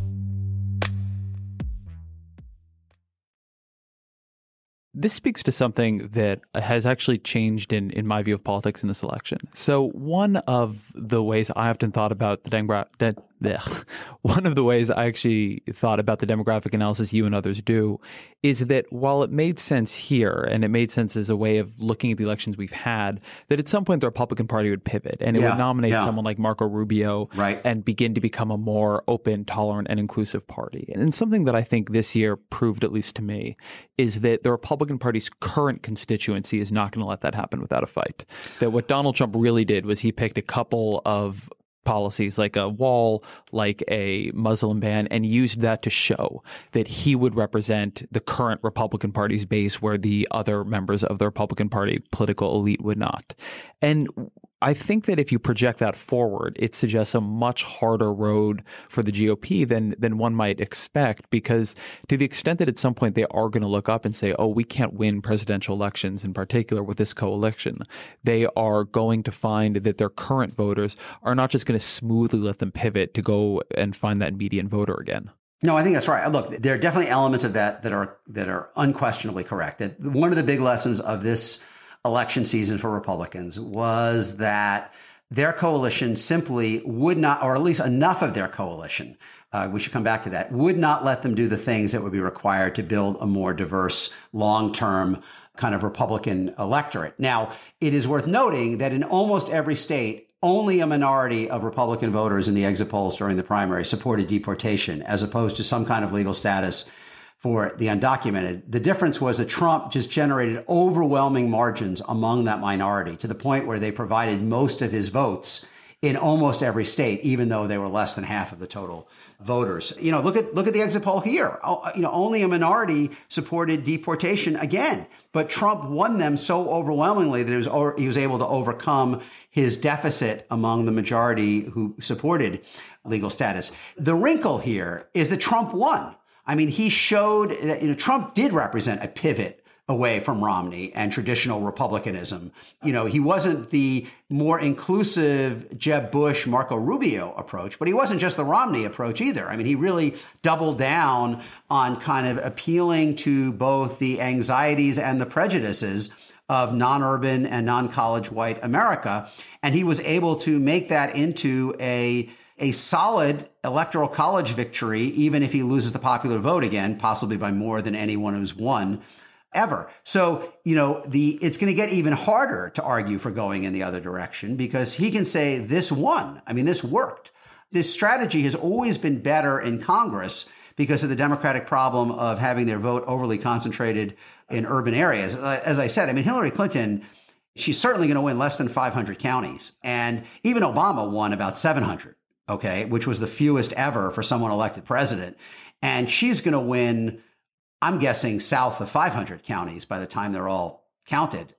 This speaks to something that has actually changed in, in my view of politics in this election. So one of the ways I often thought about the demogra- de- de- one of the ways I actually thought about the demographic analysis you and others do is that while it made sense here and it made sense as a way of looking at the elections we've had, that at some point the Republican Party would pivot and it yeah, would nominate yeah. someone like Marco Rubio right. and begin to become a more open, tolerant, and inclusive party. And something that I think this year proved, at least to me, is that the Republican Party's current constituency is not going to let that happen without a fight. That what Donald Trump really did was he picked a couple of policies like a wall, like a Muslim ban, and used that to show that he would represent the current Republican Party's base where the other members of the Republican Party political elite would not. And I think that if you project that forward, it suggests a much harder road for the G O P than than one might expect, because to the extent that at some point they are going to look up and say, oh, we can't win presidential elections, in particular with this coalition, they are going to find that their current voters are not just going to smoothly let them pivot to go and find that median voter again. No, I think that's right. Look, there are definitely elements of that that are that are unquestionably correct. That one of the big lessons of this election season for Republicans was that their coalition simply would not, or at least enough of their coalition, uh, we should come back to that, would not let them do the things that would be required to build a more diverse, long-term kind of Republican electorate. Now, it is worth noting that in almost every state, only a minority of Republican voters in the exit polls during the primary supported deportation, as opposed to some kind of legal status for the undocumented. The difference was that Trump just generated overwhelming margins among that minority to the point where they provided most of his votes in almost every state, even though they were less than half of the total voters. You know, look at look at the exit poll here. Oh, you know, only a minority supported deportation again, but Trump won them so overwhelmingly that it was he was able to overcome his deficit among the majority who supported legal status. The wrinkle here is that Trump won. I mean, he showed that, you know, Trump did represent a pivot away from Romney and traditional Republicanism. You know, he wasn't the more inclusive Jeb Bush, Marco Rubio approach, but he wasn't just the Romney approach either. I mean, he really doubled down on kind of appealing to both the anxieties and the prejudices of non-urban and non-college white America. And he was able to make that into a a solid electoral college victory, even if he loses the popular vote again, possibly by more than anyone who's won ever. So, you know, the it's going to get even harder to argue for going in the other direction because he can say this won. I mean, this worked. This strategy has always been better in Congress because of the Democratic problem of having their vote overly concentrated in urban areas. As I said, I mean, Hillary Clinton, she's certainly going to win less than five hundred counties. And even Obama won about seven hundred. Okay, which was the fewest ever for someone elected president. And she's going to win, I'm guessing, south of five hundred counties by the time they're all counted.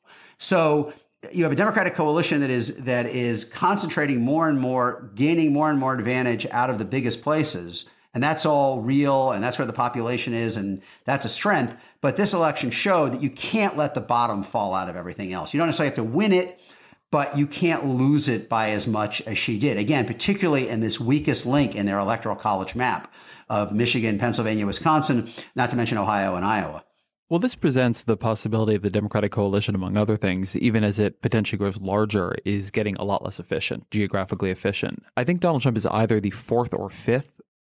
So you have a Democratic coalition that is that is concentrating more and more, gaining more and more advantage out of the biggest places. And that's all real. And that's where the population is. And that's a strength. But this election showed that you can't let the bottom fall out of everything else. You don't necessarily have to win it, but you can't lose it by as much as she did. Again, particularly in this weakest link in their electoral college map of Michigan, Pennsylvania, Wisconsin, not to mention Ohio and Iowa. Well, this presents the possibility of the Democratic coalition, among other things, even as it potentially grows larger, is getting a lot less efficient, geographically efficient. I think Donald Trump is either the fourth or fifth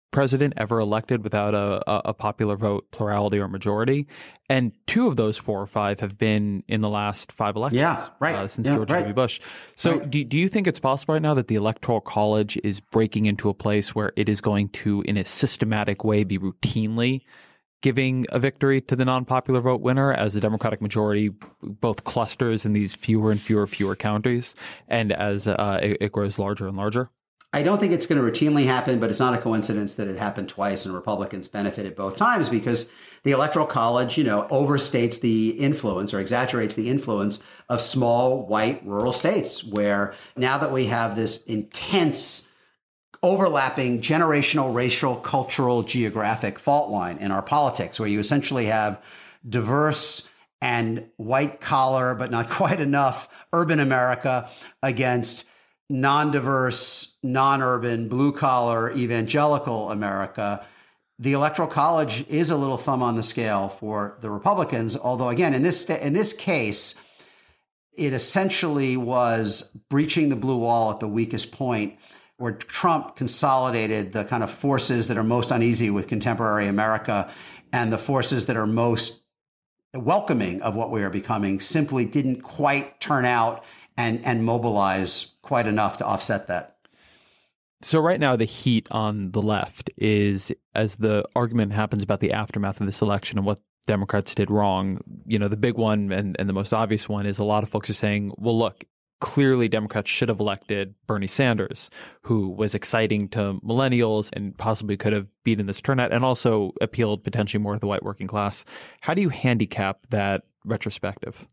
president ever elected without a, a popular vote, plurality, or majority. And two of those four or five have been in the last five elections. Yeah, right. Uh, since yeah, George right. W. Bush. So right. do, do you think it's possible right now that the Electoral College is breaking into a place where it is going to, in a systematic way, be routinely giving a victory to the non-popular vote winner as the Democratic majority both clusters in these fewer and fewer, fewer counties, and as uh, it, it grows larger and larger? I don't think it's going to routinely happen, but it's not a coincidence that it happened twice and Republicans benefited both times because the Electoral College, you know, overstates the influence or exaggerates the influence of small, white, rural states where now that we have this intense overlapping generational, racial, cultural, geographic fault line in our politics, where you essentially have diverse and white collar, but not quite enough urban America against non-diverse, non-urban, blue-collar, evangelical America. The Electoral College is a little thumb on the scale for the Republicans, although, again, in this in this case, it essentially was breaching the blue wall at the weakest point, where Trump consolidated the kind of forces that are most uneasy with contemporary America and the forces that are most welcoming of what we are becoming simply didn't quite turn out and and mobilize quite enough to offset that. So right now, the heat on the left is, as the argument happens about the aftermath of this election and what Democrats did wrong, you know, the big one and, and the most obvious one is a lot of folks are saying, well, look, clearly Democrats should have elected Bernie Sanders, who was exciting to millennials and possibly could have beaten this turnout and also appealed potentially more to the white working class. How do you handicap that retrospective?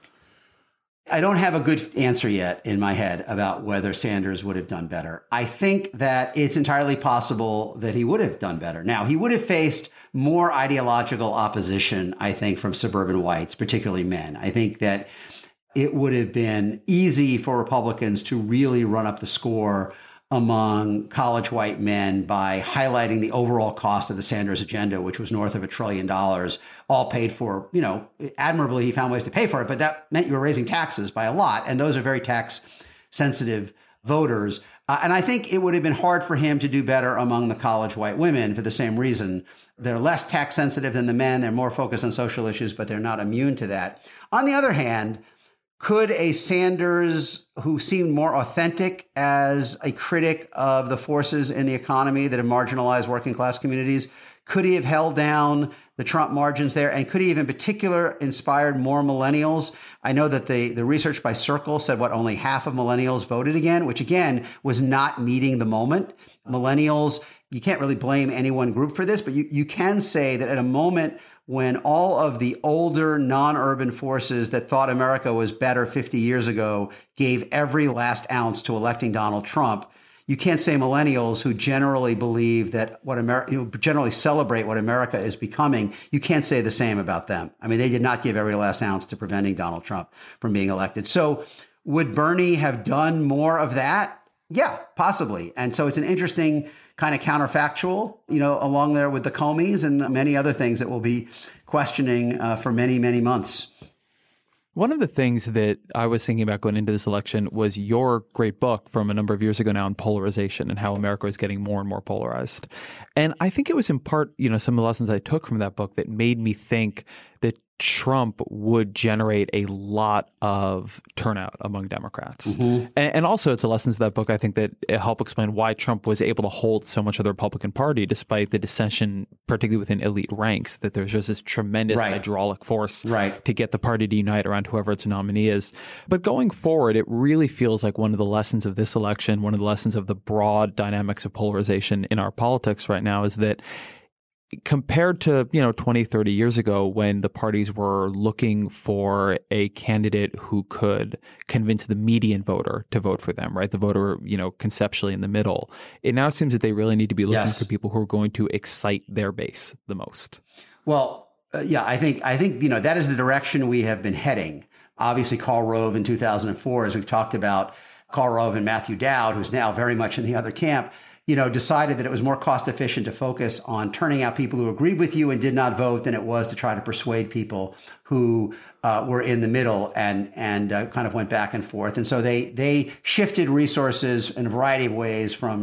I don't have a good answer yet in my head about whether Sanders would have done better. I think that it's entirely possible that he would have done better. Now, he would have faced more ideological opposition, I think, from suburban whites, particularly men. I think that it would have been easy for Republicans to really run up the score among college white men by highlighting the overall cost of the Sanders agenda, which was north of a trillion dollars, all paid for, you know, admirably, he found ways to pay for it, but that meant you were raising taxes by a lot. And those are very tax sensitive voters. Uh, and I think it would have been hard for him to do better among the college white women for the same reason. They're less tax sensitive than the men. They're more focused on social issues, but they're not immune to that. On the other hand, could a Sanders who seemed more authentic as a critic of the forces in the economy that have marginalized working class communities, could he have held down the Trump margins there? And could he have in particular inspired more millennials? I know that the, the research by Circle said what only half of millennials voted again, which again was not meeting the moment. Millennials, you can't really blame any one group for this, but you, you can say that at a moment when all of the older non-urban forces that thought America was better fifty years ago gave every last ounce to electing Donald Trump, you can't say millennials who generally believe that what America, you know, generally celebrate what America is becoming, you can't say the same about them. I mean, they did not give every last ounce to preventing Donald Trump from being elected. So would Bernie have done more of that? Yeah, possibly. And so it's an interesting kind of counterfactual, you know, along there with the Comeys and many other things that we'll be questioning uh, for many, many months. One of the things that I was thinking about going into this election was your great book from a number of years ago now on polarization and how America is getting more and more polarized. And I think it was in part, you know, some of the lessons I took from that book that made me think that Trump would generate a lot of turnout among Democrats. Mm-hmm. And, and also it's a lesson to that book, I think, that it helped explain why Trump was able to hold so much of the Republican Party despite the dissension, particularly within elite ranks, that there's just this tremendous right. hydraulic force right. to get the party to unite around whoever its nominee is. But going forward, it really feels like one of the lessons of this election, one of the lessons of the broad dynamics of polarization in our politics right now is that compared to, you know, twenty, thirty years ago when the parties were looking for a candidate who could convince the median voter to vote for them, right? The voter, you know, conceptually in the middle. It now seems that they really need to be looking yes. for people who are going to excite their base the most. Well, uh, yeah, I think, I think, you know, that is the direction we have been heading. Obviously, Karl Rove in two thousand four, as we've talked about, Karl Rove and Matthew Dowd, who's now very much in the other camp, you know, decided that it was more cost efficient to focus on turning out people who agreed with you and did not vote than it was to try to persuade people who uh, were in the middle and and uh, kind of went back and forth. And so they they shifted resources in a variety of ways from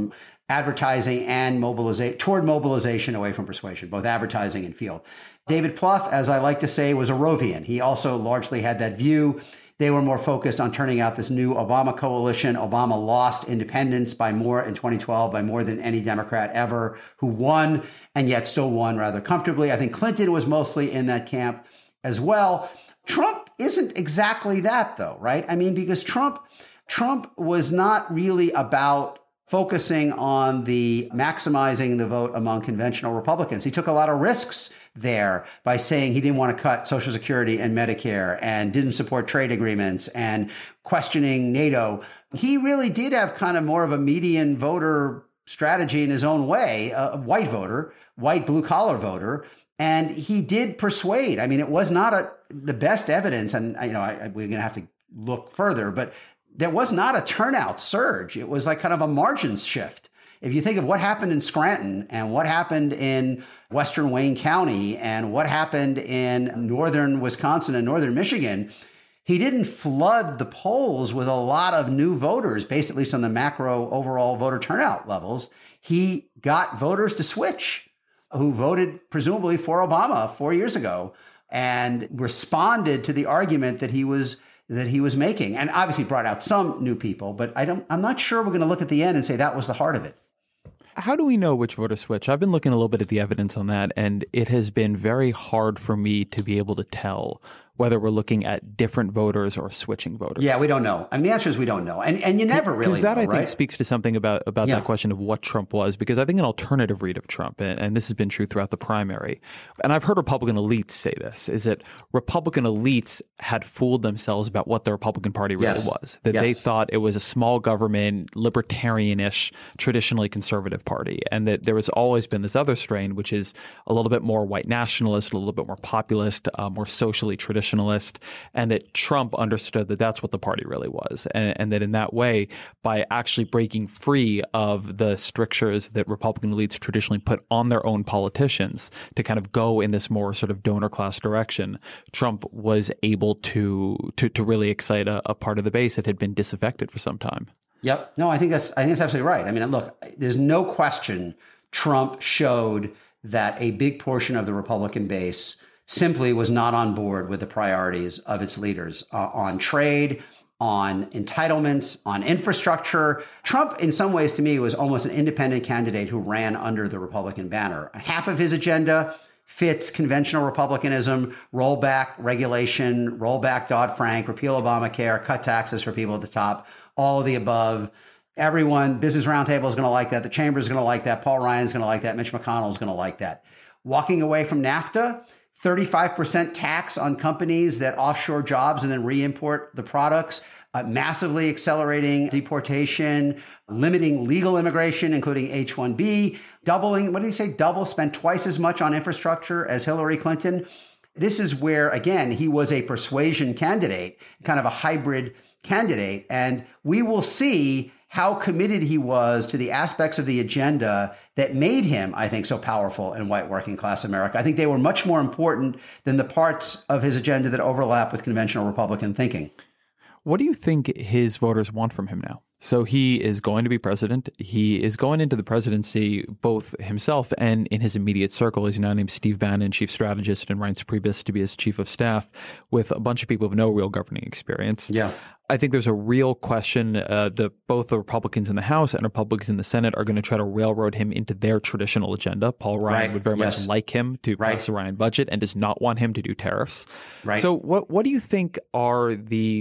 advertising and mobilization toward mobilization away from persuasion, both advertising and field. David Plouffe, as I like to say, was a Rovian. He also largely had that view. They were more focused on turning out this new Obama coalition. Obama lost independents by more in twenty twelve, by more than any Democrat ever, who won and yet still won rather comfortably. I think Clinton was mostly in that camp as well. Trump isn't exactly that, though, right? I mean, because Trump, Trump was not really about focusing on the maximizing the vote among conventional Republicans. He took a lot of risks there by saying he didn't want to cut Social Security and Medicare and didn't support trade agreements and questioning NATO. He really did have kind of more of a median voter strategy in his own way, a white voter, white blue collar voter. And he did persuade. I mean, it was not a, the best evidence. And, you know, I, we're going to have to look further, but there was not a turnout surge. It was like kind of a margins shift. If you think of what happened in Scranton and what happened in Western Wayne County and what happened in northern Wisconsin and northern Michigan, he didn't flood the polls with a lot of new voters, based at least on the macro overall voter turnout levels. He got voters to switch who voted presumably for Obama four years ago and responded to the argument that he was that he was making, and obviously brought out some new people, but I don't, I'm not sure we're going to look at the end and say that was the heart of it. How do we know which voter switch? I've been looking a little bit at the evidence on that, and it has been very hard for me to be able to tell whether we're looking at different voters or switching voters. Yeah, we don't know. I mean, the answer is we don't know. And and you never really know, Because that, know, I think, right? speaks to something about, about yeah. that question of what Trump was, because I think an alternative read of Trump, and, and this has been true throughout the primary, and I've heard Republican elites say this, is that Republican elites had fooled themselves about what the Republican Party really yes. was, that yes. they thought it was a small government, libertarianish, traditionally conservative party, and that there has always been this other strain, which is a little bit more white nationalist, a little bit more populist, uh, more socially traditionalist, and that Trump understood that that's what the party really was. And, and that in that way, by actually breaking free of the strictures that Republican elites traditionally put on their own politicians to kind of go in this more sort of donor class direction, Trump was able to to, to really excite a, a part of the base that had been disaffected for some time. Yep. No, I think that's I think that's absolutely right. I mean, look, there's no question Trump showed that a big portion of the Republican base simply was not on board with the priorities of its leaders uh, on trade, on entitlements, on infrastructure. Trump, in some ways, to me, was almost an independent candidate who ran under the Republican banner. Half of his agenda fits conventional Republicanism: rollback regulation, rollback Dodd-Frank, repeal Obamacare, cut taxes for people at the top, all of the above. Everyone, Business Roundtable is going to like that. The Chamber is going to like that. Paul Ryan's going to like that. Mitch McConnell is going to like that. Walking away from NAFTA, thirty-five percent tax on companies that offshore jobs and then re-import the products, uh, massively accelerating deportation, limiting legal immigration, including H one B, doubling, what did he say? Double, spent twice as much on infrastructure as Hillary Clinton. This is where, again, he was a persuasion candidate, kind of a hybrid candidate. And we will see how committed he was to the aspects of the agenda that made him, I think, so powerful in white working class America. I think they were much more important than the parts of his agenda that overlap with conventional Republican thinking. What do you think his voters want from him now? So he is going to be president. He is going into the presidency, both himself and in his immediate circle. He's now named Steve Bannon, chief strategist, and Reince Priebus to be his chief of staff, with a bunch of people with no real governing experience. Yeah. I think there's a real question uh, that both the Republicans in the House and Republicans in the Senate are going to try to railroad him into their traditional agenda. Paul Ryan right. would very yes. much like him to right. pass the Ryan budget and does not want him to do tariffs. Right. So what what do you think are the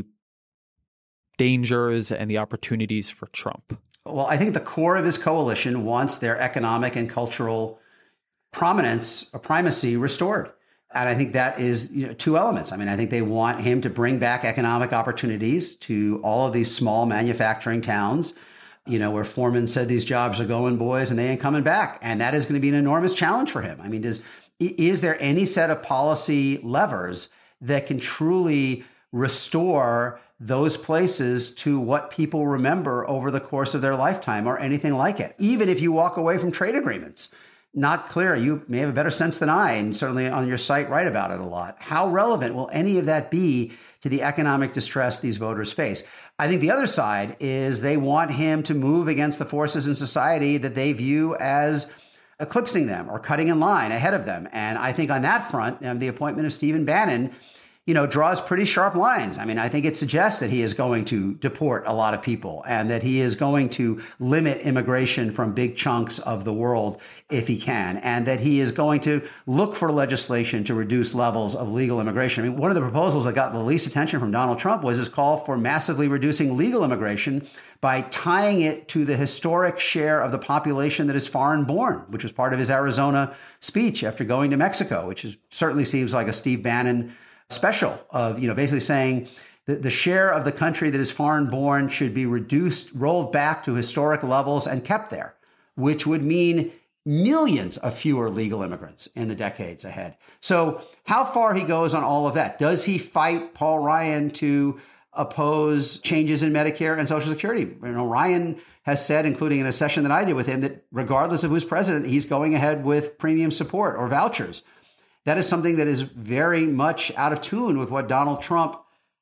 dangers and the opportunities for Trump? Well, I think the core of his coalition wants their economic and cultural prominence or primacy restored. And I think that is, you know, two elements. I mean, I think they want him to bring back economic opportunities to all of these small manufacturing towns, you know, where Foreman said these jobs are going, boys, and they ain't coming back. And that is going to be an enormous challenge for him. I mean, does is there any set of policy levers that can truly restore those places to what people remember over the course of their lifetime or anything like it, even if you walk away from trade agreements? Not clear. You may have a better sense than I, and certainly on your site write about it a lot. How relevant will any of that be to the economic distress these voters face? I think the other side is they want him to move against the forces in society that they view as eclipsing them or cutting in line ahead of them. And I think on that front, um, the appointment of Stephen Bannon, you know, draws pretty sharp lines. I mean, I think it suggests that he is going to deport a lot of people and that he is going to limit immigration from big chunks of the world if he can, and that he is going to look for legislation to reduce levels of legal immigration. I mean, one of the proposals that got the least attention from Donald Trump was his call for massively reducing legal immigration by tying it to the historic share of the population that is foreign born, which was part of his Arizona speech after going to Mexico, which is, certainly seems like a Steve Bannon special of, you know, basically saying that the share of the country that is foreign born should be reduced, rolled back to historic levels and kept there, which would mean millions of fewer legal immigrants in the decades ahead. So how far he goes on all of that? Does he fight Paul Ryan to oppose changes in Medicare and Social Security? You know, Ryan has said, including in a session that I did with him, that regardless of who's president, he's going ahead with premium support or vouchers. That is something that is very much out of tune with what Donald Trump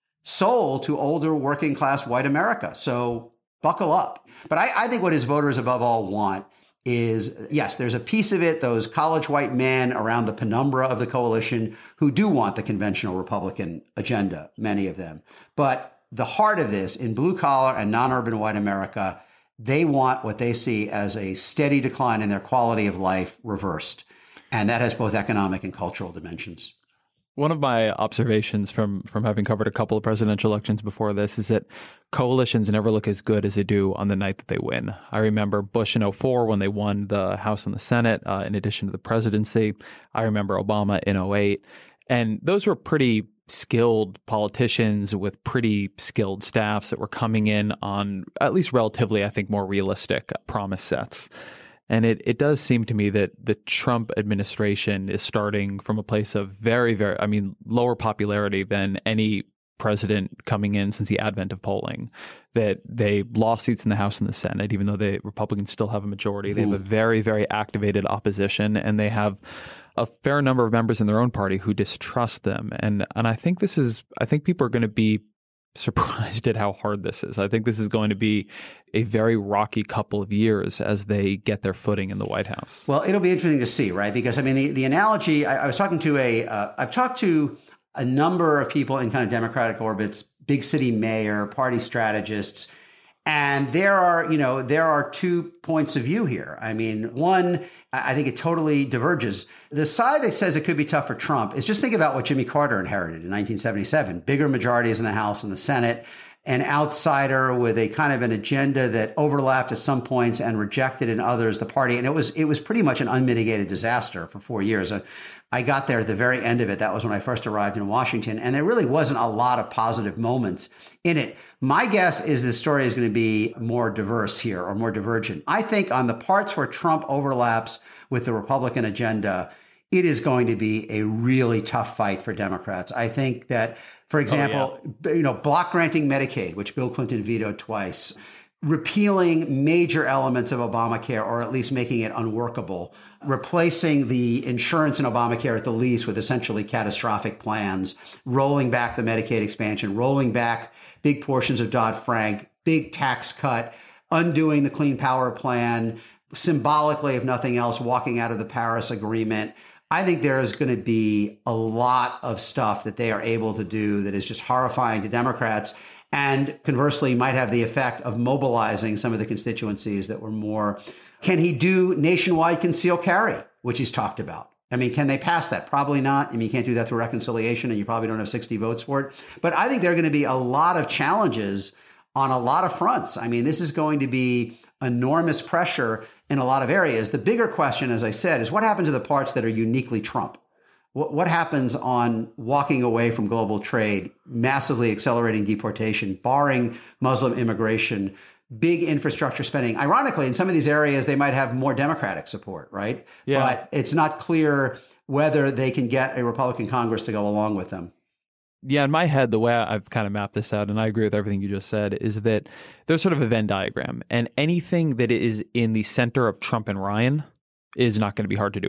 sold to older working class white America. So buckle up. But I, I think what his voters above all want is, yes, there's a piece of it, those college white men around the penumbra of the coalition who do want the conventional Republican agenda, many of them. But the heart of this, in blue collar and non-urban white America, they want what they see as a steady decline in their quality of life reversed. And that has both economic and cultural dimensions. One of my observations from from having covered a couple of presidential elections before this is that coalitions never look as good as they do on the night that they win. I remember Bush in oh four when they won the House and the Senate, uh, in addition to the presidency. I remember Obama in oh eight. And those were pretty skilled politicians with pretty skilled staffs that were coming in on at least relatively, I think, more realistic promise sets. And it, it does seem to me that the Trump administration is starting from a place of very, very, I mean, lower popularity than any president coming in since the advent of polling, that they lost seats in the House and the Senate, even though the Republicans still have a majority. They have a very, very activated opposition, and they have a fair number of members in their own party who distrust them. And and I think this is, I think people are going to be surprised at how hard this is. I think this is going to be a very rocky couple of years as they get their footing in the White House. Well, it'll be interesting to see, right? Because I mean, the, the analogy, I, I was talking to a, uh, I've talked to a number of people in kind of Democratic orbits, big city mayor, party strategists, and there are, you know, there are two points of view here. I mean, one, I think it totally diverges. The side that says it could be tough for Trump is just think about what Jimmy Carter inherited in nineteen seventy-seven. Bigger majorities in the House and the Senate, an outsider with a kind of an agenda that overlapped at some points and rejected in others the party. And it was it was pretty much an unmitigated disaster for four years. I got there at the very end of it. That was when I first arrived in Washington. And there really wasn't a lot of positive moments in it. My guess is the story is going to be more diverse here or more divergent. I think on the parts where Trump overlaps with the Republican agenda, it is going to be a really tough fight for Democrats. I think that, for example, oh, yeah. you know, block granting Medicaid, which Bill Clinton vetoed twice, repealing major elements of Obamacare, or at least making it unworkable, replacing the insurance in Obamacare at the least with essentially catastrophic plans, rolling back the Medicaid expansion, rolling back big portions of Dodd-Frank, big tax cut, undoing the Clean Power Plan, symbolically, if nothing else, walking out of the Paris Agreement. I think there is going to be a lot of stuff that they are able to do that is just horrifying to Democrats, and conversely might have the effect of mobilizing some of the constituencies that were more. Can he do nationwide concealed carry, which he's talked about? I mean, can they pass that? Probably not. I mean, you can't do that through reconciliation, and you probably don't have sixty votes for it. But I think there are going to be a lot of challenges on a lot of fronts. I mean, this is going to be enormous pressure in a lot of areas. The bigger question, as I said, is what happens to the parts that are uniquely Trump? What, what happens on walking away from global trade, massively accelerating deportation, barring Muslim immigration, big infrastructure spending? Ironically, in some of these areas, they might have more Democratic support, right? Yeah. But it's not clear whether they can get a Republican Congress to go along with them. Yeah, in my head, the way I've kind of mapped this out, and I agree with everything you just said, is that there's sort of a Venn diagram, and anything that is in the center of Trump and Ryan is not going to be hard to do at all.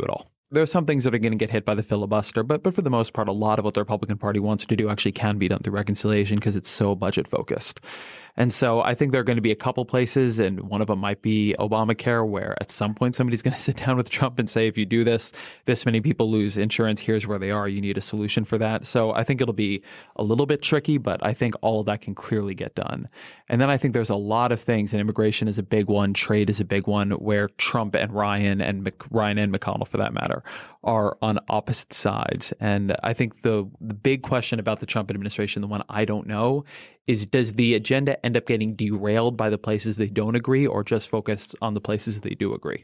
There are some things that are going to get hit by the filibuster, but but for the most part, a lot of what the Republican Party wants to do actually can be done through reconciliation because it's so budget focused. And so I think there are going to be a couple places, and one of them might be Obamacare, where at some point somebody's going to sit down with Trump and say, if you do this, this many people lose insurance, here's where they are, you need a solution for that. So I think it'll be a little bit tricky, but I think all of that can clearly get done. And then I think there's a lot of things, and immigration is a big one, trade is a big one, where Trump and Ryan and Mc, Ryan and McConnell, for that matter, are on opposite sides. And I think the, the big question about the Trump administration, the one I don't know, is does the agenda end up getting derailed by the places they don't agree, or just focused on the places they do agree?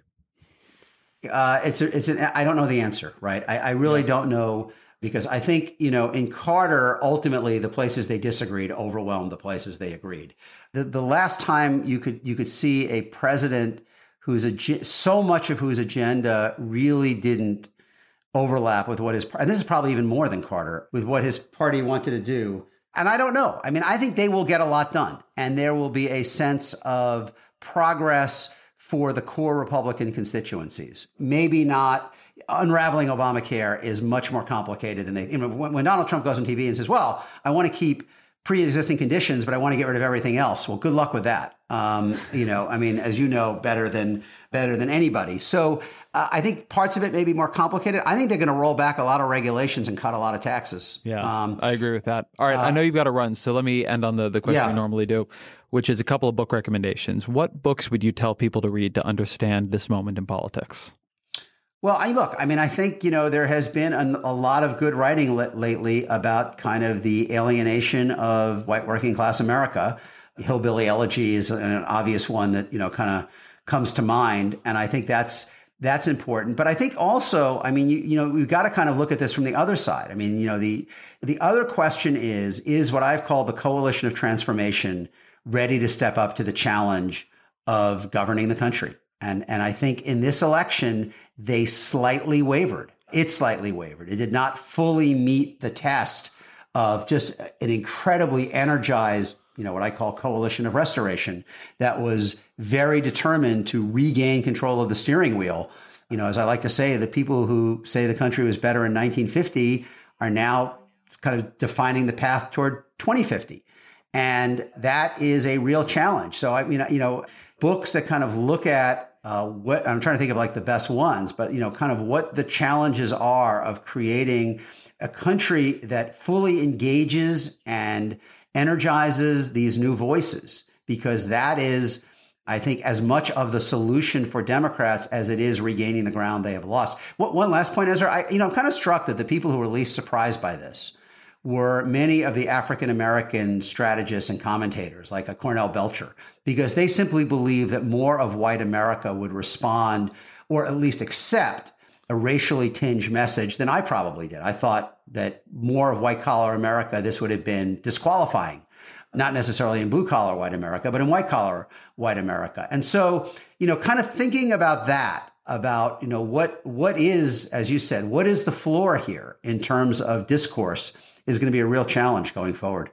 Uh, it's a, it's an, I don't know the answer, right? I, I really yeah. don't know, because I think, you know, in Carter, ultimately the places they disagreed overwhelmed the places they agreed. The, the last time you could you could see a president whose ag- so much of whose agenda really didn't overlap with what his, and this is probably even more than Carter, with what his party wanted to do. And I don't know. I mean, I think they will get a lot done, and there will be a sense of progress for the core Republican constituencies. Maybe not. Unraveling Obamacare is much more complicated than they, you know, when, when Donald Trump goes on T V and says, well, I want to keep pre-existing conditions, but I want to get rid of everything else. Well, good luck with that. Um, you know, I mean, as you know, better than better than anybody. So uh, I think parts of it may be more complicated. I think they're going to roll back a lot of regulations and cut a lot of taxes. Yeah, um, I agree with that. All right, uh, I know you've got to run, so let me end on the, the question yeah. we normally do, which is a couple of book recommendations. What books would you tell people to read to understand this moment in politics? Well, I look, I mean, I think, you know, there has been a, a lot of good writing l- lately about kind of the alienation of white working class America. Hillbilly Elegy is an obvious one that, you know, kind of comes to mind. And I think that's that's important. But I think also, I mean, you, you know, we've got to kind of look at this from the other side. I mean, you know, the the other question is, is what I've called the coalition of transformation ready to step up to the challenge of governing the country? And and I think in this election, they slightly wavered. It slightly wavered. It did not fully meet the test of just an incredibly energized, you know, what I call coalition of restoration that was very determined to regain control of the steering wheel. You know, as I like to say, the people who say the country was better in nineteen fifty are now kind of defining the path toward twenty fifty. And that is a real challenge. So, I mean, you know, books that kind of look at uh, what I'm trying to think of like the best ones, but, you know, kind of what the challenges are of creating a country that fully engages and energizes these new voices, because that is, I think, as much of the solution for Democrats as it is regaining the ground they have lost. What, one last point, Ezra, I, you know, I'm kind of struck that the people who were least surprised by this were many of the African-American strategists and commentators like a Cornell Belcher, because they simply believe that more of white America would respond or at least accept a racially tinged message than I probably did. I thought that more of white-collar America, this would have been disqualifying, not necessarily in blue-collar white America, but in white-collar white America. And so, you know, kind of thinking about that, about, you know, what what is, as you said, what is the floor here in terms of discourse is going to be a real challenge going forward.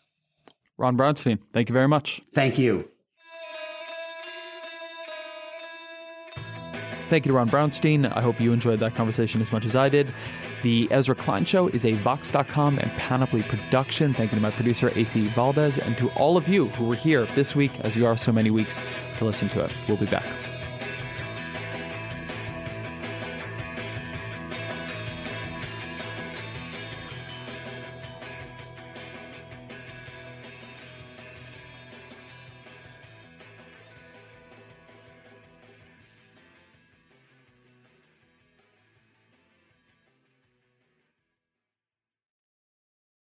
Ron Brownstein, thank you very much. Thank you. Thank you to Ron Brownstein. I hope you enjoyed that conversation as much as I did. The Ezra Klein Show is a Vox dot com and Panoply production. Thank you to my producer, A C Valdez, and to all of you who were here this week, as you are so many weeks, to listen to it. We'll be back.